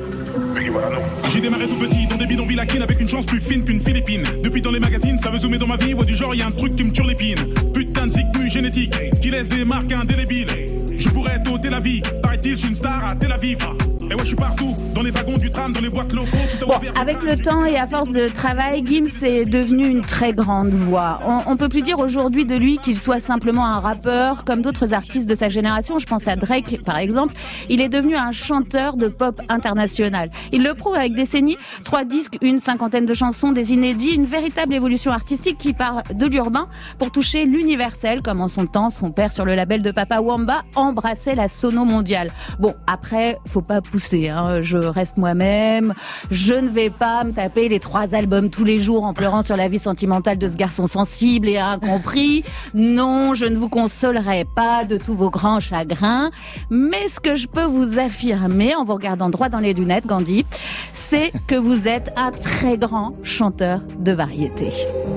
J'ai démarré tout petit dans des bidonvilles à Kin avec une chance plus fine qu'une Philippine. Depuis dans les magazines, ça veut zoomer dans ma vie. Ouais, du genre, y a un truc qui me turlupine. Putain de zigmu génétique qui laisse des marques indélébiles. Je pourrais t'ôter la vie. Paraît-il, je suis une star à Tel Aviv. Et ouais, je suis partout, dans les wagons du tram, dans les boîtes locaux. Bon, avec le temps et à force de travail, Gims est devenu une très grande voix. On, on peut plus dire aujourd'hui de lui qu'il soit simplement un rappeur, comme d'autres artistes de sa génération. Je pense à Drake, par exemple. Il est devenu un chanteur de pop international. Il le prouve avec Décennies, trois disques, une cinquantaine de chansons, des inédits, une véritable évolution artistique qui part de l'urbain pour toucher l'universel, comme en son temps, son père sur le label de Papa Wamba embrassait la sono mondiale. Bon, après, faut pas pousser, hein. Je reste moi-même. Je ne vais pas me taper les trois albums tous les jours en pleurant sur la vie sentimentale de ce garçon sensible et incompris. Non, je ne vous consolerai pas de tous vos grands chagrins. Mais ce que je peux vous affirmer, en vous regardant droit dans les lunettes, Gandhi, c'est que vous êtes un très grand chanteur de variété.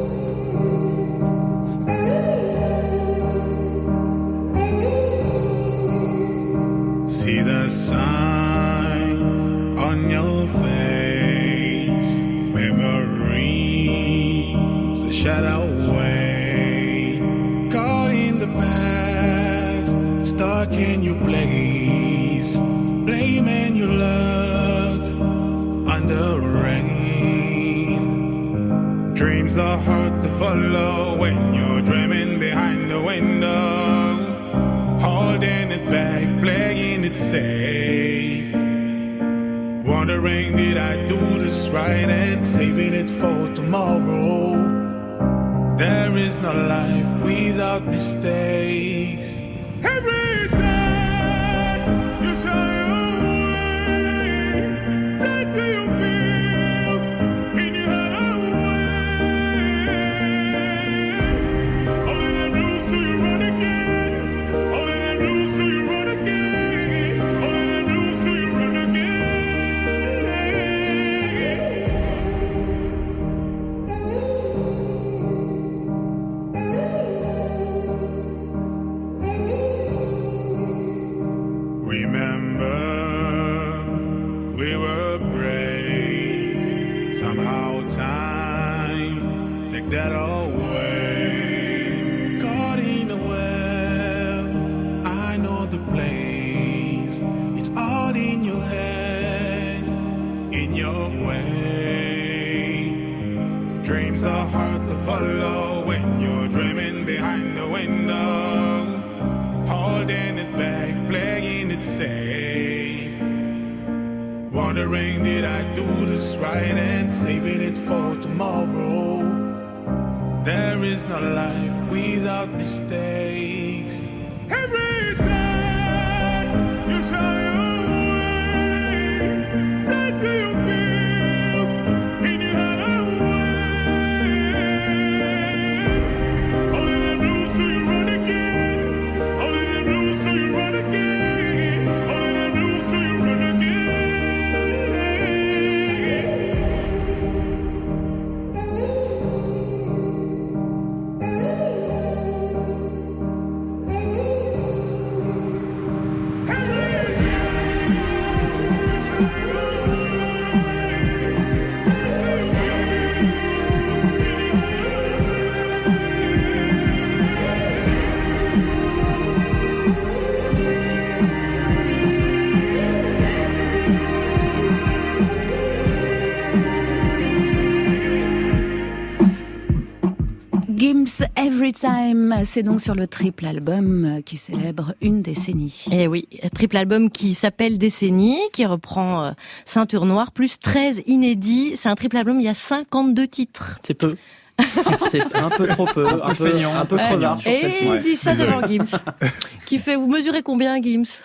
See the signs on your face, memories that shadow away, caught in the past, stuck in your place, blaming your luck under rain. Dreams are hard to follow when you're dreaming behind the window, holding it back, playing it safe. Wondering did I do this right and saving it for tomorrow. There is no life without mistakes. Every time you show your way, that to your feels in your head away. All of them lose, so you run again. All of them lose, so you run again. All of them lose, so you run again. Remember, we were brave. Somehow time take that away. Caught in a web, I know the place. It's all in your head, in your way. Dreams are hard to follow when you're dreaming behind the window. Holding it back, playing it safe. Wondering did I do this right and saving it for tomorrow. There is no life without mistakes. Every time you show your way, that to your feels in your head away. All of them lose, so you run again. All of them lose, so you run again. All of them lose, so you run again. Gims Every Time, c'est donc sur le triple album qui célèbre une décennie. Et oui, triple album qui s'appelle Décennie, qui reprend euh, Ceinture Noire, plus treize inédits. C'est un triple album, il y a cinquante-deux titres. C'est peu. C'est un peu trop peu, un, un peu feignant, un peu crevard sur Et celle-ci. il dit ça devant Gims. Qui fait, vous mesurez combien, Gims?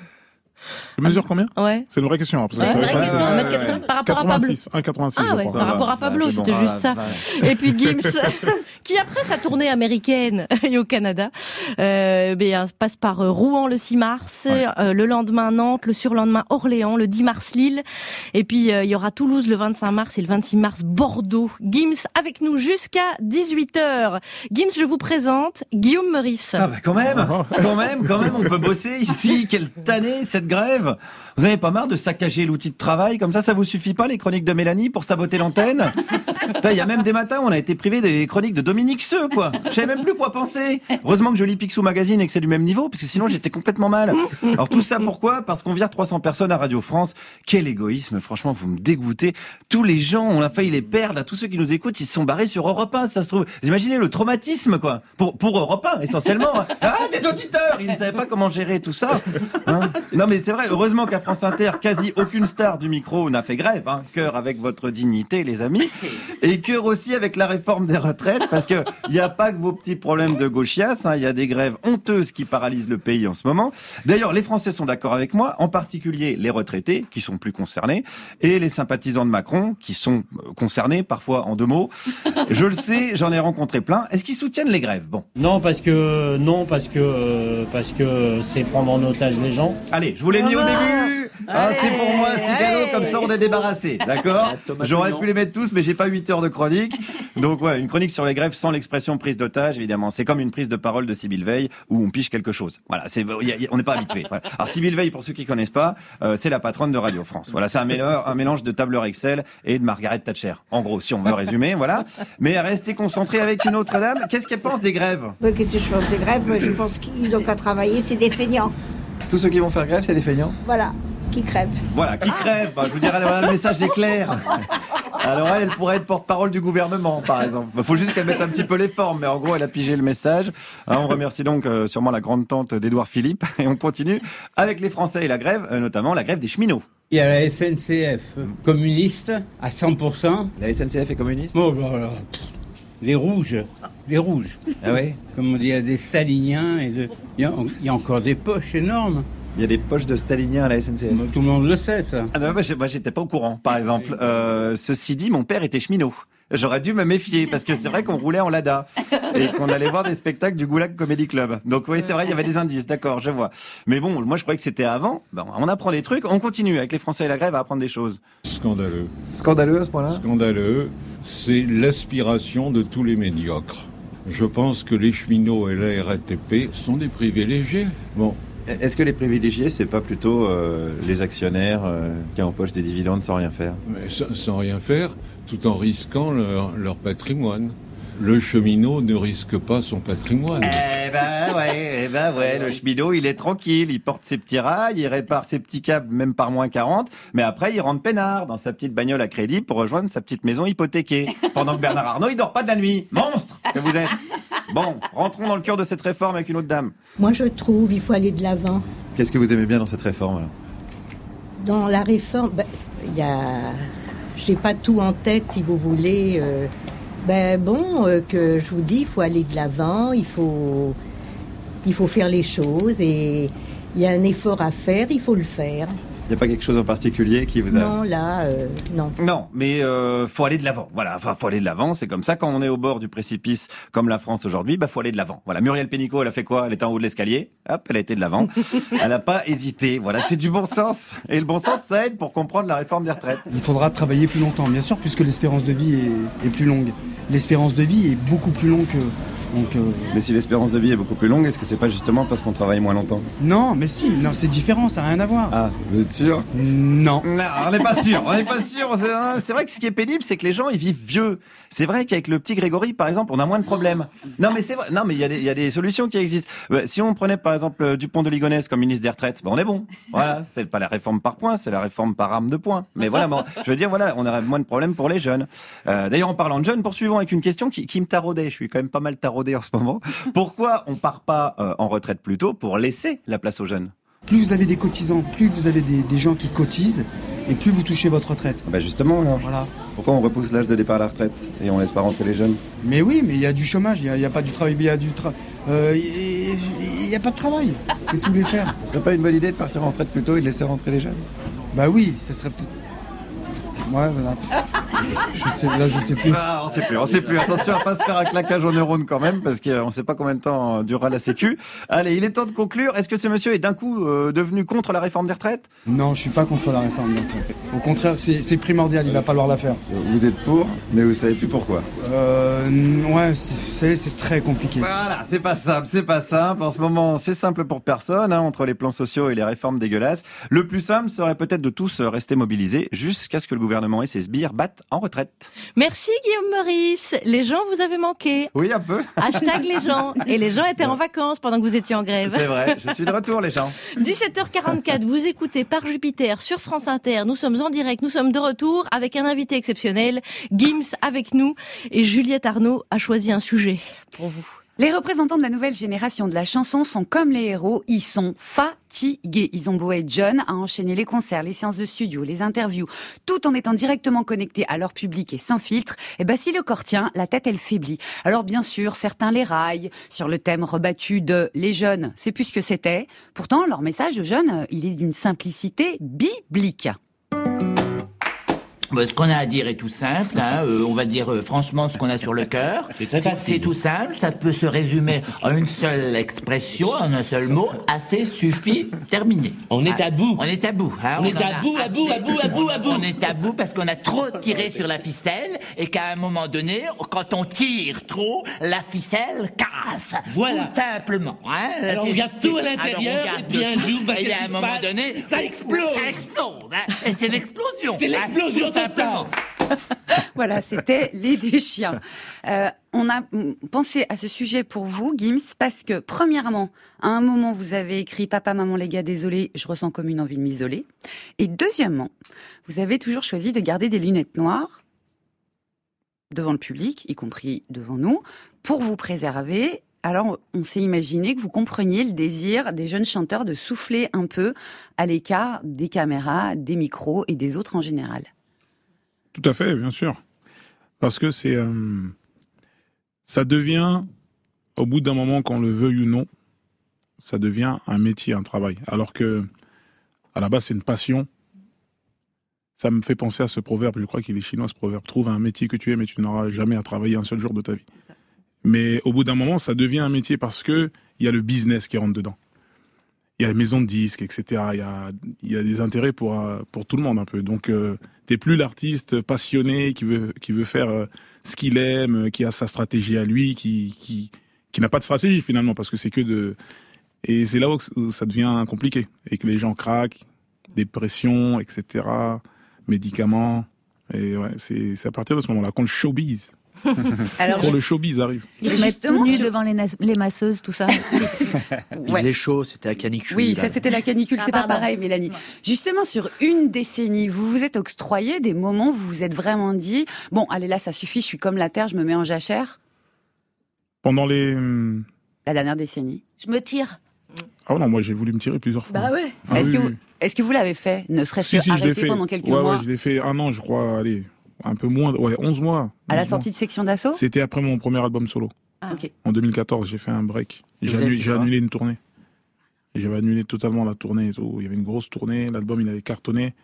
Je mesure combien? Ouais. C'est une vraie question. Hein, parce que Ouais, ça une va vraie pas- question. un mètre quatre-vingts par rapport à Pablo. quatre-vingt-six, un quatre-vingt-six, Ah je ouais, crois. par rapport à Pablo, c'était juste ça. Et puis Gims, qui après sa tournée américaine et au Canada, euh, ben, passe par euh, Rouen le six mars, Ouais. euh, le lendemain Nantes, le surlendemain Orléans, le dix mars Lille, et puis euh, il y aura Toulouse le vingt-cinq mars et le vingt-six mars Bordeaux. Gims avec nous jusqu'à dix-huit heures. Gims, je vous présente Guillaume Meurice. Ah bah quand même, quand même, quand même, on peut bosser ici. Quelle tannée cette grève. Vous avez pas marre de saccager l'outil de travail comme ça? Ça vous suffit pas les chroniques de Mélanie pour saboter l'antenne? Putain, il y a même des matins où on a été privé des chroniques de Dominique Seux, quoi. Je savais même plus quoi penser. Heureusement que je lis Picsou Magazine et que c'est du même niveau, parce que sinon j'étais complètement mal. Alors tout ça pourquoi? Parce qu'on vire trois cents personnes à Radio France. Quel égoïsme, franchement, vous me dégoûtez. Tous les gens, on a failli les perdre, là. Tous ceux qui nous écoutent, ils se sont barrés sur Europe un, ça se trouve. Vous imaginez le traumatisme, quoi. Pour, pour Europe un, essentiellement. Ah, des auditeurs! Ils ne savaient pas comment gérer tout ça. Hein, non, mais c'est vrai, heureusement qu'à France Inter, quasi aucune star du micro n'a fait grève. Hein. Cœur avec votre dignité, les amis. Et cœur aussi avec la réforme des retraites, parce que il n'y a pas que vos petits problèmes de gauchias. Hein. Il y a des grèves honteuses qui paralysent le pays en ce moment. D'ailleurs, les Français sont d'accord avec moi, en particulier les retraités, qui sont plus concernés, et les sympathisants de Macron, qui sont concernés, parfois en deux mots. Je le sais, j'en ai rencontré plein. Est-ce qu'ils soutiennent les grèves? Bon. Non, parce que non, parce que parce que c'est prendre en otage les gens. Allez, je vous l'ai mis au début. Ah, c'est pour moi, c'est cadeau, comme ça on est débarrassé, d'accord? J'aurais pu les mettre tous, mais j'ai pas huit heures de chronique. Donc voilà, une chronique sur les grèves sans l'expression prise d'otage, évidemment. C'est comme une prise de parole de Sybille Veil où on piche quelque chose. Voilà, c'est, y a, y a, on n'est pas habitué. Voilà. Alors Sybille Veil, pour ceux qui connaissent pas, euh, c'est la patronne de Radio France. Voilà, c'est un mélange, un mélange de tableur Excel et de Margaret Thatcher. En gros, si on veut résumer, voilà. Mais restez concentrés avec une autre dame. Qu'est-ce qu'elle pense des grèves? Oui, qu'est-ce que je pense des grèves? Je pense qu'ils ont qu'à travailler, c'est des feignants. Tous ceux qui vont faire grève, c'est des feignants? Voilà. qui crève. Voilà, qui crève. Bah, je vous dirais, voilà, le message est clair. Alors elle, elle pourrait être porte-parole du gouvernement, par exemple. Il faut juste qu'elle mette un petit peu les formes, mais en gros, elle a pigé le message. Hein, on remercie donc euh, sûrement la grande-tante d'Édouard Philippe. Et on continue avec les Français et la grève, euh, notamment la grève des cheminots. Il y a la S N C F communiste à cent pour cent. La S N C F est communiste ? Oh, bah, alors, pff, les rouges, les rouges. Ah oui ? Comme on dit, il y a des staliniens et de... il, y a, il y a encore des poches énormes. Il y a des poches de staliniens à la S N C F. Bah, tout le monde le sait, ça. Ah non, bah, moi, j'étais pas au courant, par exemple. Euh, ceci dit, mon père était cheminot. J'aurais dû me méfier, parce que c'est vrai qu'on roulait en Lada et qu'on allait voir des spectacles du Goulag Comedy Club. Donc oui, c'est vrai, il y avait des indices, d'accord, je vois. Mais bon, moi je croyais que c'était avant. Bon, on apprend des trucs, on continue avec les Français et la grève à apprendre des choses. Scandaleux. Scandaleux à ce point-là ? Scandaleux, c'est l'aspiration de tous les médiocres. Je pense que les cheminots et la R A T P sont des privilégiés. Bon. Est-ce que les privilégiés, c'est pas plutôt euh, les actionnaires euh, qui empochent des dividendes sans rien faire ? Mais sans, sans rien faire, tout en risquant leur, leur patrimoine. Le cheminot ne risque pas son patrimoine. Eh ben ouais, eh ben ouais, le cheminot, il est tranquille, il porte ses petits rails, il répare ses petits câbles même par moins quarante, mais après il rentre peinard dans sa petite bagnole à crédit pour rejoindre sa petite maison hypothéquée. Pendant que Bernard Arnault, il dort pas de la nuit. Monstre que vous êtes. Bon, rentrons dans le cœur de cette réforme avec une autre dame. Moi, je trouve il faut aller de l'avant. Qu'est-ce que vous aimez bien dans cette réforme alors ? Dans la réforme, ben, il y a... j'ai pas tout en tête, si vous voulez... Euh... Ben bon, euh, que je vous dis, il faut aller de l'avant, il faut, il faut faire les choses et il y a un effort à faire, il faut le faire. Il n'y a pas quelque chose en particulier qui vous a... Non, là, euh, non. Non, mais euh, faut aller de l'avant. Voilà, enfin, faut aller de l'avant. C'est comme ça, quand on est au bord du précipice, comme la France aujourd'hui, bah faut aller de l'avant. Voilà, Muriel Pénicaud, elle a fait quoi ? Elle était en haut de l'escalier. Hop, elle a été de l'avant. Elle n'a pas hésité. Voilà, c'est du bon sens. Et le bon sens, ça aide pour comprendre la réforme des retraites. Il faudra travailler plus longtemps, bien sûr, puisque l'espérance de vie est, est plus longue. L'espérance de vie est beaucoup plus longue que... Donc, euh... Mais si l'espérance de vie est beaucoup plus longue, est-ce que c'est pas justement parce qu'on travaille moins longtemps ? Non, mais si, non, c'est différent, ça n'a rien à voir. Ah, vous êtes sûr ? Non. Non, on n'est pas sûr, on n'est pas sûr. C'est, c'est vrai que ce qui est pénible, c'est que les gens, ils vivent vieux. C'est vrai qu'avec le petit Grégory, par exemple, on a moins de problèmes. Non, mais c'est vrai. Non, mais il y a des, il y a des solutions qui existent. Si on prenait, par exemple, Dupont de Ligonnès comme ministre des retraites, ben on est bon. Voilà, c'est pas la réforme par points, c'est la réforme par arme de points. Mais voilà, bon, je veux dire, voilà, on aurait moins de problèmes pour les jeunes. Euh, d'ailleurs, en parlant de jeunes, poursuivons avec une question qui, qui me taraudait. Je suis quand même pas mal taraudé en ce moment. Pourquoi on part pas euh, en retraite plus tôt pour laisser la place aux jeunes ? Plus vous avez des cotisants, plus vous avez des, des gens qui cotisent, et plus vous touchez votre retraite. Bah justement, là. Voilà. Pourquoi on repousse l'âge de départ à la retraite et on laisse pas rentrer les jeunes ? Mais oui, mais il y a du chômage, il n'y a, a pas du travail, il y a du travail. Euh, il n'y a pas de travail. Qu'est-ce que vous voulez faire ? Ce serait pas une bonne idée de partir en retraite plus tôt et de laisser rentrer les jeunes ? Bah oui, ça serait peut-être... Ouais, voilà. Je sais, là, je sais plus. Ah, on sait plus, on sait plus. Attention à pas se faire un claquage aux neurones quand même, parce qu'on sait pas combien de temps durera la sécu. Allez, il est temps de conclure. Est-ce que ce monsieur est d'un coup euh, devenu contre la réforme des retraites ? Non, je suis pas contre la réforme des retraites. Au contraire, c'est, c'est primordial, il va falloir la faire. Vous êtes pour, mais vous savez plus pourquoi. Euh, ouais, c'est, vous savez, c'est très compliqué. Voilà, c'est pas simple, c'est pas simple. En ce moment, c'est simple pour personne, hein, entre les plans sociaux et les réformes dégueulasses. Le plus simple serait peut-être de tous rester mobilisés jusqu'à ce que le gouvernement et ses sbires battent en retraite. Merci Guillaume Meurice. Les gens vous avaient manqué. Oui, un peu. Hashtag les gens. Et les gens étaient en vacances pendant que vous étiez en grève. C'est vrai, je suis de retour les gens. dix-sept heures quarante-quatre, vous écoutez Par Jupiter sur France Inter. Nous sommes en direct, nous sommes de retour avec un invité exceptionnel, Gims avec nous. Et Juliette Arnaud a choisi un sujet pour vous. Les représentants de la nouvelle génération de la chanson sont comme les héros, ils sont fatigués. Ils ont beau être jeunes, à enchaîner les concerts, les séances de studio, les interviews, tout en étant directement connectés à leur public et sans filtre. Et ben si le corps tient, la tête elle faiblit. Alors bien sûr, certains les raillent sur le thème rebattu de les jeunes, c'est plus ce que c'était. Pourtant, leur message aux jeunes, il est d'une simplicité biblique. Ce qu'on a à dire est tout simple, hein. euh, on va dire euh, franchement ce qu'on a sur le cœur. C'est très facile. C'est tout simple, ça peut se résumer en une seule expression, en un seul mot, assez suffit, terminé. On est à bout. On est à bout. Hein. On, on est à bout, à bout, à bout, à bout, à bout. On est à bout parce qu'on a trop tiré sur la ficelle et qu'à un moment donné, quand on tire trop, la ficelle casse. Voilà. Tout simplement. Hein. Alors on regarde tout à l'intérieur et puis un jour, bah, et qu'est-ce à un qui moment passe donné, ça explose. Ça explose. Hein. Et c'est l'explosion. C'est l'explosion. Hein, tout simplement. Voilà, c'était les des chiens. Euh, on a pensé à ce sujet pour vous, Gims, parce que premièrement, à un moment, vous avez écrit « Papa, maman, les gars, désolé, je ressens comme une envie de m'isoler ». Et deuxièmement, vous avez toujours choisi de garder des lunettes noires devant le public, y compris devant nous, pour vous préserver. Alors, on s'est imaginé que vous compreniez le désir des jeunes chanteurs de souffler un peu à l'écart des caméras, des micros et des autres en général. Tout à fait, bien sûr. Parce que c'est, euh, ça devient, au bout d'un moment, qu'on le veuille ou non, ça devient un métier, un travail. Alors que, à la base, c'est une passion. Ça me fait penser à ce proverbe, je crois qu'il est chinois, ce proverbe. Trouve un métier que tu aimes et tu n'auras jamais à travailler un seul jour de ta vie. Mais au bout d'un moment, ça devient un métier parce que il y a le business qui rentre dedans. Il y a les maisons de disques, et cetera. Il y a, il y a des intérêts pour, pour tout le monde un peu. Donc, euh, t'es plus l'artiste passionné qui veut, qui veut faire euh, ce qu'il aime, qui a sa stratégie à lui, qui, qui, qui n'a pas de stratégie finalement parce que c'est que de... Et c'est là où ça devient compliqué. Et que les gens craquent, dépression, et cetera, médicaments. Et ouais, c'est, c'est à partir de ce moment-là, quand le showbiz... Alors, quand je... le showbiz arrive. Ils se mettent tout nus sur... devant les, nas- les masseuses, tout ça. Il ouais. faisait chaud, c'était la canicule. Oui, là. ça c'était la canicule, ah, c'est pardon. Pas pareil, Mélanie. Justement, sur une décennie, vous vous êtes octroyé des moments où vous vous êtes vraiment dit, bon, allez là, ça suffit, je suis comme la terre, je me mets en jachère. Pendant les... La dernière décennie. Je me tire. Ah non, moi j'ai voulu me tirer plusieurs fois. Bah ouais. Ah, est-ce, oui, que vous, oui. est-ce que vous l'avez fait, ne serait-ce si, que si, arrêter pendant quelques ouais, mois? Ouais, je l'ai fait un an, je crois, allez... Un peu moins, ouais, onze mois. À la sortie de Section d'Assaut ? C'était après mon premier album solo. Ah, ok. En deux mille quatorze, j'ai fait un break. J'ai, annulé, j'ai annulé une tournée. J'avais annulé totalement la tournée et tout. Il y avait une grosse tournée, l'album il avait cartonné.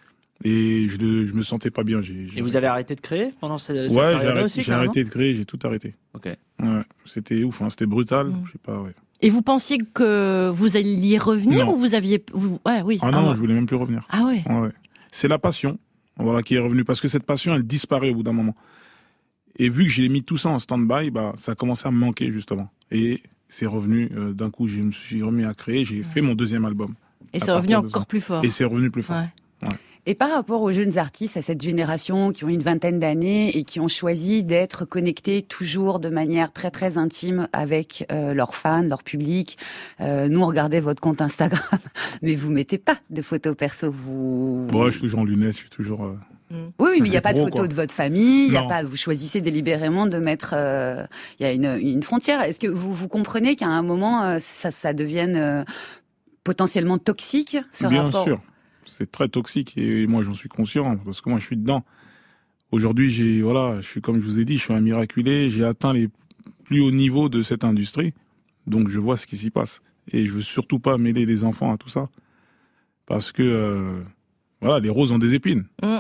Et je, le, je me sentais pas bien. J'ai, j'ai... Et vous avez arrêté de créer pendant cette, cette ouais, période-là j'ai arrêté, aussi j'ai arrêté de créer, j'ai tout arrêté. Ok. Ouais, c'était ouf, hein, c'était brutal. Mmh. Je sais pas, ouais. Et vous pensiez que vous alliez revenir non. ou vous aviez... Vous... Ouais, oui. Ah non, ah, je voulais même plus revenir. Ah ouais, ouais, ouais. C'est la passion. Voilà, qui est revenu. Parce que cette passion, elle disparaît au bout d'un moment. Et vu que j'ai mis tout ça en stand-by, bah, ça a commencé à me manquer, justement. Et c'est revenu, euh, d'un coup, je me suis remis à créer, j'ai fait mon deuxième album. Et c'est revenu encore plus fort. Et c'est revenu plus fort. Ouais. Ouais. Et par rapport aux jeunes artistes, à cette génération qui ont une vingtaine d'années et qui ont choisi d'être connectés toujours de manière très très intime avec euh, leurs fans, leur public. Euh, nous, on regardait votre compte Instagram, mais vous mettez pas de photos perso. Vous. Bon, je suis toujours en lunettes, je suis toujours. Euh... Oui, oui, mais il n'y a pas pro, de photos quoi. de votre famille. Il y a non. pas. Vous choisissez délibérément de mettre. Il euh, y a une, une frontière. Est-ce que vous vous comprenez qu'à un moment euh, ça, ça devienne euh, potentiellement toxique ce Bien rapport? sûr. C'est très toxique et moi j'en suis conscient parce que moi je suis dedans. Aujourd'hui, j'ai voilà, je suis comme je vous ai dit, je suis un miraculé, j'ai atteint les plus hauts niveaux de cette industrie. Donc je vois ce qui s'y passe et je veux surtout pas mêler les enfants à tout ça parce que euh, voilà, les roses ont des épines. Mmh.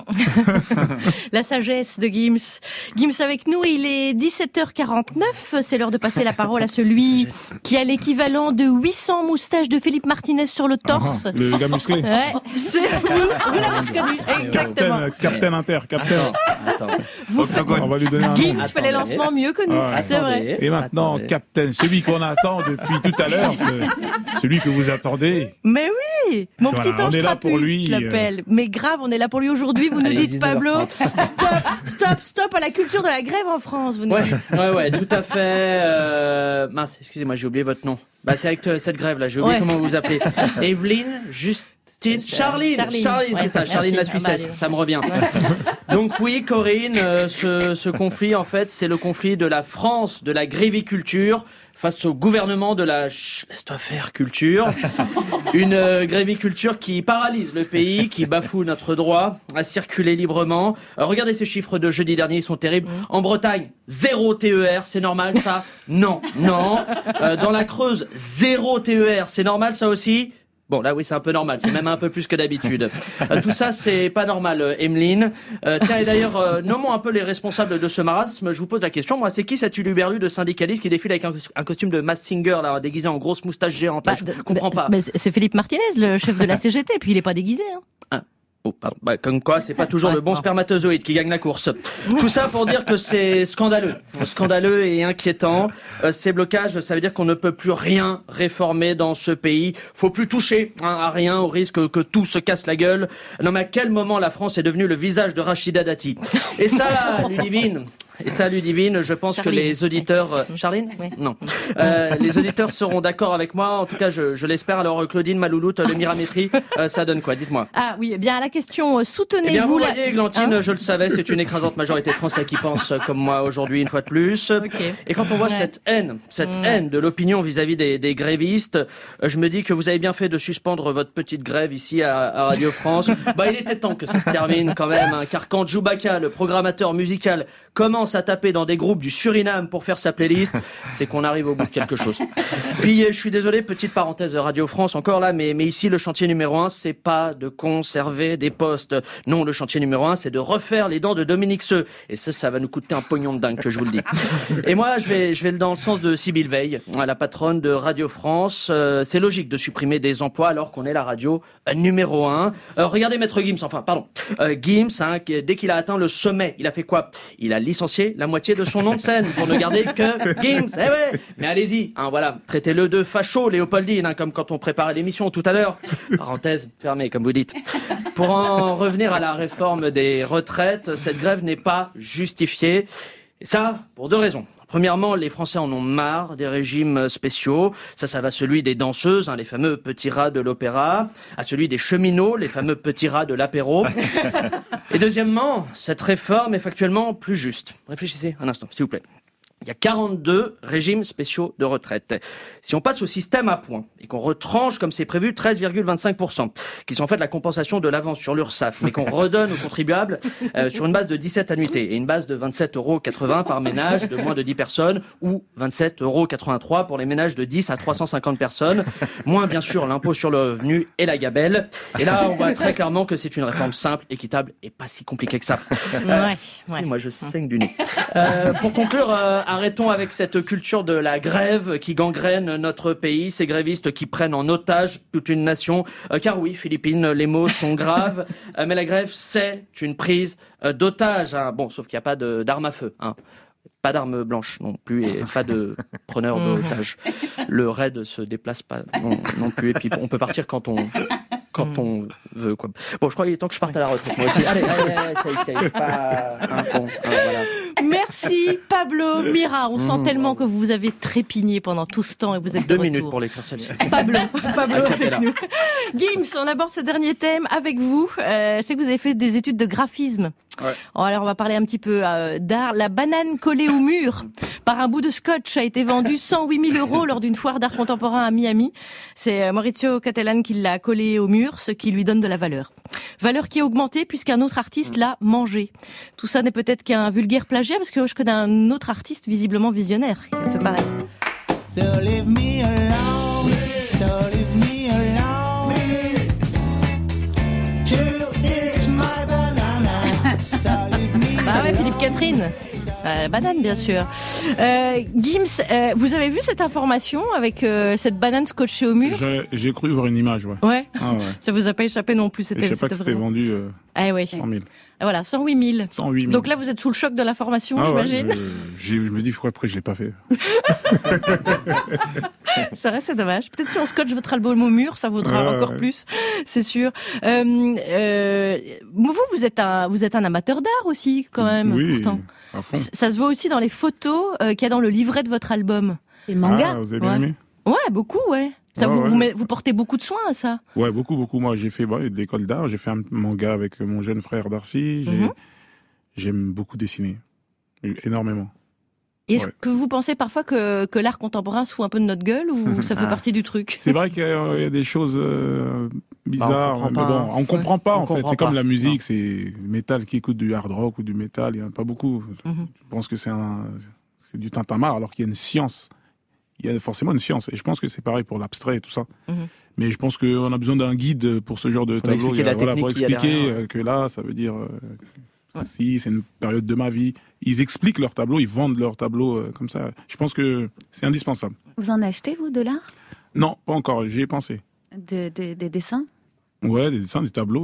La sagesse de Gims. Gims avec nous, il est dix-sept heures quarante-neuf. C'est l'heure de passer la parole à celui qui a l'équivalent de huit cents moustaches de Philippe Martinez sur le torse. Ah, le gars musclé. Ouais, c'est oui, vous l'avez reconnu. Exactement. Captain, Captain Inter, Captain. Vous On va lui donner un Gims nom. fait les lancements mieux que nous, Ouais. c'est vrai. Et maintenant, Attendez. Captain, celui qu'on attend depuis tout à l'heure, ce- celui que vous attendez. Mais oui, mon Voilà, petit on ange est là trapu, pour lui, je l'appelle. Mais grave, on est là pour lui aujourd'hui. Vous nous Allez, dites, Pablo, stop, stop, stop à la culture de la grève en France. Vous nous Ouais, dites. ouais, ouais, tout à fait. Euh... Mince, excusez-moi, j'ai oublié votre nom. Bah, c'est avec euh, cette grève-là, j'ai oublié Ouais. comment vous vous appelez. Evelyne, Justine, Charline, Charline. Charline, Ouais, c'est ça, Charline la merci. Suissesse, Ah bah, allez. ça me revient. Donc oui, Corinne, euh, ce, ce conflit, en fait, c'est le conflit de la France, de la gréviculture, face au gouvernement de la Chut, laisse-toi faire culture. Une euh, gréviculture qui paralyse le pays, qui bafoue notre droit à circuler librement. Euh, regardez ces chiffres de jeudi dernier, ils sont terribles. En Bretagne, zéro T E R, c'est normal ça? Non, non. Euh, dans la Creuse, zéro T E R, c'est normal ça aussi? Bon, là, oui, c'est un peu normal. C'est même un peu plus que d'habitude. Euh, tout ça, c'est pas normal, euh, Emeline. Euh, tiens, et d'ailleurs, euh, nommons un peu les responsables de ce marasme. Je vous pose la question. Moi, c'est qui cet uluberlu de syndicaliste qui défile avec un, un costume de Masked Singer, là, déguisé en grosse moustache géante? Là, je Bah, comprends bah, pas. bah, c'est Philippe Martinez, le chef de la C G T, puis il est pas déguisé. Hein. Ah. Oh, pardon. Bah, comme quoi, c'est pas toujours le bon spermatozoïde qui gagne la course. Tout ça pour dire que c'est scandaleux. Scandaleux et inquiétant. Euh, ces blocages, ça veut dire qu'on ne peut plus rien réformer dans ce pays. Faut plus toucher hein, à rien au risque que tout se casse la gueule. Non, mais à quel moment la France est devenue le visage de Rachida Dati? Et ça, Ludivine, et ça, Ludivine, je pense Charline. que les auditeurs... Euh, Charline oui. Non. Euh, les auditeurs seront d'accord avec moi. En tout cas, je, je l'espère. Alors, Claudine, Malouloute, le Miramétrie, euh, ça donne quoi? Dites-moi. Ah oui, eh bien, à la question, euh, soutenez-vous... Eh bien, vous la... voyez, Glantine, hein je le savais, c'est une écrasante majorité de Français qui pensent euh, comme moi aujourd'hui, une fois de plus. Okay. Et quand on voit ouais. cette haine, cette ouais. haine de l'opinion vis-à-vis des, des grévistes, euh, je me dis que vous avez bien fait de suspendre votre petite grève ici à, à Radio France. Bah, il était temps que ça se termine quand même, hein, car quand Chewbacca, le programmateur musical, commence à taper dans des groupe du Suriname pour faire sa playlist, c'est qu'on arrive au bout de quelque chose. Puis je suis désolé, petite parenthèse Radio France encore là, mais, mais ici le chantier numéro un, c'est pas de conserver des postes. Non, le chantier numéro un, c'est de refaire les dents de Dominique Seux. Et ça, ça va nous coûter un pognon de dingue, que je vous le dis. Et moi, je vais, je vais dans le sens de Sybille Veil, la patronne de Radio France. Euh, c'est logique de supprimer des emplois alors qu'on est la radio euh, numéro un. Euh, regardez Maître Gims, enfin, pardon. Euh, Gims, hein, dès qu'il a atteint le sommet, il a fait quoi? Il a licencié la moitié de son nom de scène pour ne garder que Gims. Eh ouais. Mais allez-y, hein, voilà. Traitez-le de facho, Léopoldine, hein, comme quand on préparait l'émission tout à l'heure. Parenthèse fermée, comme vous dites. Pour en revenir à la réforme des retraites, cette grève n'est pas justifiée. Et ça, pour deux raisons. Premièrement, les Français en ont marre des régimes spéciaux. Ça, ça va à celui des danseuses, hein, les fameux petits rats de l'opéra, à celui des cheminots, les fameux petits rats de l'apéro. Et deuxièmement, cette réforme est factuellement plus juste. Réfléchissez un instant, s'il vous plaît. Il y a quarante-deux régimes spéciaux de retraite. Si on passe au système à points et qu'on retranche, comme c'est prévu, treize virgule vingt-cinq pour cent, qui sont en fait la compensation de l'avance sur l'URSSAF, mais qu'on redonne aux contribuables euh, sur une base de dix-sept annuités et une base de vingt-sept euros quatre-vingts par ménage de moins de dix personnes ou vingt-sept euros quatre-vingt-trois pour les ménages de dix à trois cent cinquante personnes, moins bien sûr l'impôt sur le revenu et la gabelle. Et là, on voit très clairement que c'est une réforme simple, équitable et pas si compliquée que ça. Euh, ouais, ouais. Moi, je saigne du nez. Euh, pour conclure, euh, arrêtons avec cette culture de la grève qui gangrène notre pays, ces grévistes qui prennent en otage toute une nation. Euh, car oui, Philippine, les mots sont graves, euh, mais la grève, c'est une prise euh, d'otage. Hein. Bon, sauf qu'il n'y a pas de, d'armes à feu. Hein. Pas d'armes blanches non plus et pas de preneurs d'otages. Le raid se déplace pas non, non plus. Et puis on peut partir quand on... quand on veut, quoi. Bon, je crois qu'il est temps que je parte à la retraite, moi aussi. Allez, allez, allez, ça y est, ça y est, pas un con, hein, voilà. Merci, Pablo Mira. On sent mmh, tellement que vous avez trépigné pendant tout ce temps et vous êtes Deux de minutes retour. pour l'écrire celle-ci. Pablo, Pablo avec nous. Gims, on aborde ce dernier thème avec vous. Euh, je sais que vous avez fait des études de graphisme. Ouais. Alors on va parler un petit peu euh, d'art. La banane collée au mur par un bout de scotch a été vendue cent huit mille euros lors d'une foire d'art contemporain à Miami. C'est Maurizio Cattelan qui l'a collée au mur, ce qui lui donne de la valeur. Valeur qui a augmenté puisqu'un autre artiste l'a mangée. Tout ça n'est peut-être qu'un vulgaire plagiat parce que je connais un autre artiste visiblement visionnaire qui a fait pareil. So leave me alone, so leave me alone. To eat my banana. So leave me alone. Ah ouais, Philippe Catherine. Euh, banane, bien sûr. Euh, Gims, euh, vous avez vu cette information avec euh, cette banane scotchée au mur? J'ai, j'ai cru voir une image, ouais. Ouais. Ah ouais. Ça vous a pas échappé non plus? C'était, je sais pas que c'était vraiment... vendu euh, ah ouais. cent mille. Voilà, cent huit mille. cent huit mille. Donc là, vous êtes sous le choc de l'information, ah j'imagine. Ouais, je, je me dis pourquoi après je l'ai pas fait. C'est vrai, c'est dommage. Peut-être si on scotche votre album au mur, ça vaudra ouais, encore ouais. plus, c'est sûr. Euh, euh, vous, vous êtes un, vous êtes un amateur d'art aussi, quand même. Oui, pourtant. à fond. Ça se voit aussi dans les photos euh, qu'il y a dans le livret de votre album. Les mangas. Ah, vous avez bien ouais. aimé? Ouais, beaucoup, ouais. Ça, ouais, vous, ouais. vous, met, vous portez beaucoup de soin à ça. Ouais, beaucoup, beaucoup. Moi, j'ai fait bah, de l'école d'art. J'ai fait un manga avec mon jeune frère Darcy. J'ai, Mm-hmm. J'aime beaucoup dessiner. Énormément. Est-ce ouais. que vous pensez parfois que, que l'art contemporain se fout un peu de notre gueule ou ça fait partie du truc? C'est vrai qu'il y a, il y a des choses euh, bizarres. Bah, on comprend mais pas. bon, on comprend pas, On en fait. comprend C'est pas. comme la musique, Non. c'est le métal qui écoute du hard rock ou du métal. Il y en a pas beaucoup. Mm-hmm. Je pense que c'est un, c'est du tintamarre, alors qu'il y a une science. Il y a forcément une science. Et je pense que c'est pareil pour l'abstrait et tout ça. Mm-hmm. Mais je pense qu'on a besoin d'un guide pour ce genre de Pour tableau. expliquer Il y a- la voilà, pour technique qu'il y a expliquer derrière. euh, que là, ça veut dire, euh, Ouais. si c'est une période de ma vie. Ils expliquent leur tableau, ils vendent leur tableau euh, comme ça. Je pense que c'est indispensable. Vous en achetez, vous, de l'art? Non, pas encore. J'y ai pensé. de, de, Des dessins? Ouais, des dessins, des tableaux et tout.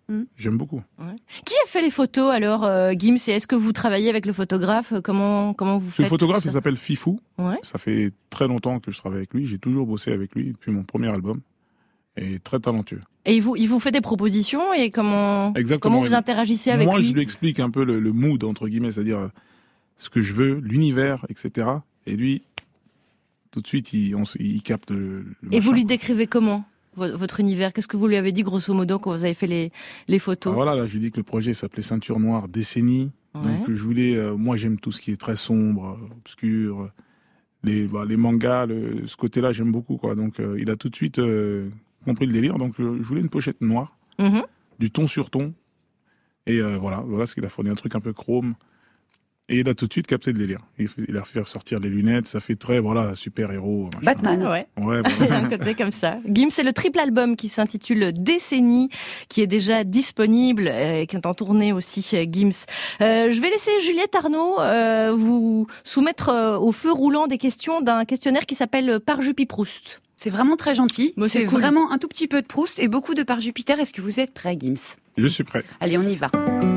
Mm. J'aime beaucoup. Ouais. Qui a fait les photos alors, euh, Gims? Et est-ce que vous travaillez avec le photographe? Comment comment vous faites? Le photographe, il s'appelle Fifou. Ouais. Ça fait très longtemps que je travaille avec lui. J'ai toujours bossé avec lui depuis mon premier album. Et très talentueux. Et il vous, il vous fait des propositions et comment, Exactement. comment vous interagissez avec Moi, lui? Moi, je lui explique un peu le, le mood, entre guillemets, c'est-à-dire ce que je veux, l'univers, et cetera. Et lui, tout de suite, il, on, il capte le, le Et machin. vous lui décrivez comment votre univers? Qu'est-ce que vous lui avez dit grosso modo quand vous avez fait les, les photos? Ah, voilà, là, je lui dis que le projet s'appelait Ceinture Noire Décennie. Ouais. Donc, je voulais, euh, moi, j'aime tout ce qui est très sombre, obscur. Les, bah, les mangas, le, ce côté-là, j'aime beaucoup, quoi. Donc, euh, il a tout de suite euh, compris le délire. Donc, euh, je voulais une pochette noire, mm-hmm. du ton sur ton. Et euh, voilà, voilà ce qu'il a fourni, un truc un peu chrome. Et il a tout de suite capté le délire. Il, il a fait sortir les lunettes, ça fait très, voilà, super-héros. Batman, ouais. Ouais, Il y a un côté comme ça. Gims, c'est le triple album qui s'intitule Décennie, qui est déjà disponible et qui est en tournée aussi, Gims. Euh, je vais laisser Juliette Arnaud euh, vous soumettre euh, au feu roulant des questions d'un questionnaire qui s'appelle Par Jupi-Proust. C'est vraiment très gentil. Bon, c'est c'est cool. vraiment un tout petit peu de Proust et beaucoup de Par Jupiter. Est-ce que vous êtes prêt, Gims? Je suis prêt. Allez, on y va.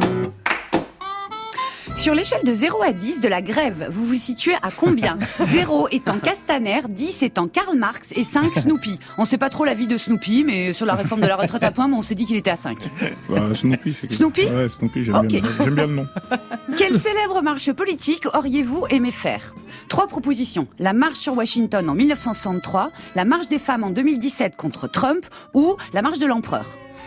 Sur l'échelle de zéro à dix de la grève, vous vous situez à combien? zéro étant Castaner, dix étant Karl Marx et cinq Snoopy. On sait pas trop la vie de Snoopy, mais sur la réforme de la retraite à points, on s'est dit qu'il était à cinq. Bah, Snoopy, c'est Snoopy Ouais, Snoopy, j'aime, okay. bien, j'aime bien le nom. Quelle célèbre marche politique auriez-vous aimé faire? Trois propositions. La marche sur Washington en mille neuf cent soixante-trois, la marche des femmes en deux mille dix-sept contre Trump ou la marche de l'empereur.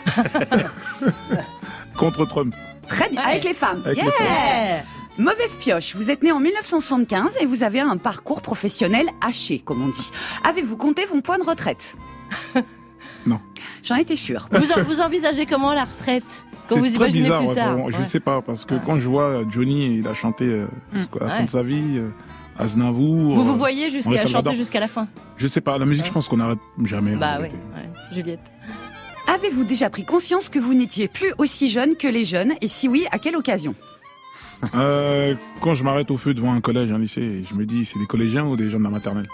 Contre Trump. Très bien, ouais. avec les femmes. Avec yeah les femmes. Mauvaise pioche, vous êtes né en mille neuf cent soixante-quinze et vous avez un parcours professionnel haché, comme on dit. Avez-vous compté vos points de retraite? Non. J'en étais sûre. Vous, en, vous envisagez comment la retraite quand c'est vous très imaginez bizarre, plus ouais, tard vraiment. Je ouais. sais pas, parce que ouais. quand je vois Johnny, il a chanté euh, mmh. à la ouais. fin de sa vie, euh, Aznavour... Vous vous euh, voyez jusqu'à chanter jusqu'à la fin? Je sais pas, la musique, ouais. je pense qu'on n'arrête jamais. Bah oui, ouais. Juliette. Avez-vous déjà pris conscience que vous n'étiez plus aussi jeune que les jeunes? Et si oui, à quelle occasion? euh, Quand je m'arrête au feu devant un collège, un lycée, je me dis, c'est des collégiens ou des gens de la maternelle?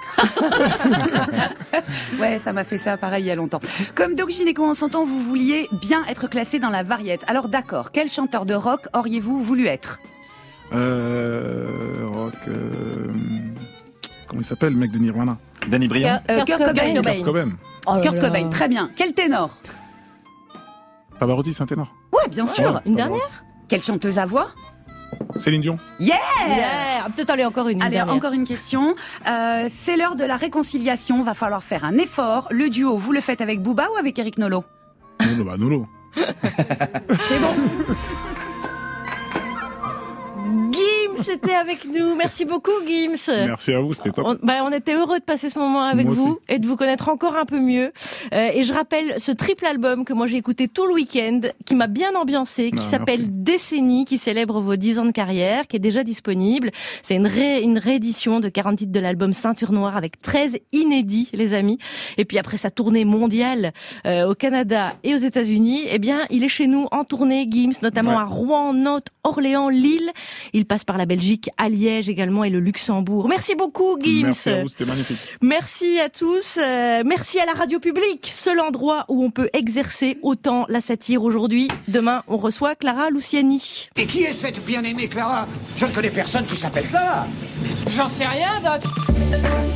Ouais, ça m'a fait ça pareil il y a longtemps. Comme Doc Gynéco, on s'entend, vous vouliez bien être classé dans la variette. Alors d'accord, quel chanteur de rock auriez-vous voulu être? Euh... Rock... Euh... Comment il s'appelle, le mec de Nirvana? Danny Briand. euh, Kurt Cobain. Kurt Cobain. Oh Kurt Cobain, très bien. Quel ténor? Pavarotti, c'est un ténor. Ouais, bien sûr. Ouais, Une dernière? Quelle chanteuse à voix? Céline Dion. Yeah, yeah. Peut-être aller encore une. Allez, dernière. encore une question. Euh, c'est l'heure de la réconciliation. Va falloir faire un effort. Le duo, vous le faites avec Booba ou avec Eric Nolot? Nolo, bah Nolo. C'est bon. Gims était avec nous. Merci beaucoup, Gims. Merci à vous, c'était top. On, bah, on était heureux de passer ce moment avec moi vous aussi. et de vous connaître encore un peu mieux. Euh, et je rappelle ce triple album que moi j'ai écouté tout le week-end, qui m'a bien ambiancé, qui Ah, s'appelle merci. Décennie, qui célèbre vos dix ans de carrière, qui est déjà disponible. C'est une, ré, une réédition de quarante titres de l'album Ceinture Noire avec treize inédits, les amis. Et puis après sa tournée mondiale euh, au Canada et aux États-Unis, eh bien, il est chez nous en tournée, Gims, notamment Ouais. à Rouen, Nantes, Orléans, Lille. Il passe par la Belgique, à Liège également et le Luxembourg. Merci beaucoup, Gims. Merci à vous, c'était magnifique. Merci à tous. Euh, merci à la radio publique, seul endroit où on peut exercer autant la satire aujourd'hui. Demain, on reçoit Clara Luciani. Et qui est cette bien-aimée Clara? Je ne connais personne qui s'appelle Clara. J'en sais rien, Doc.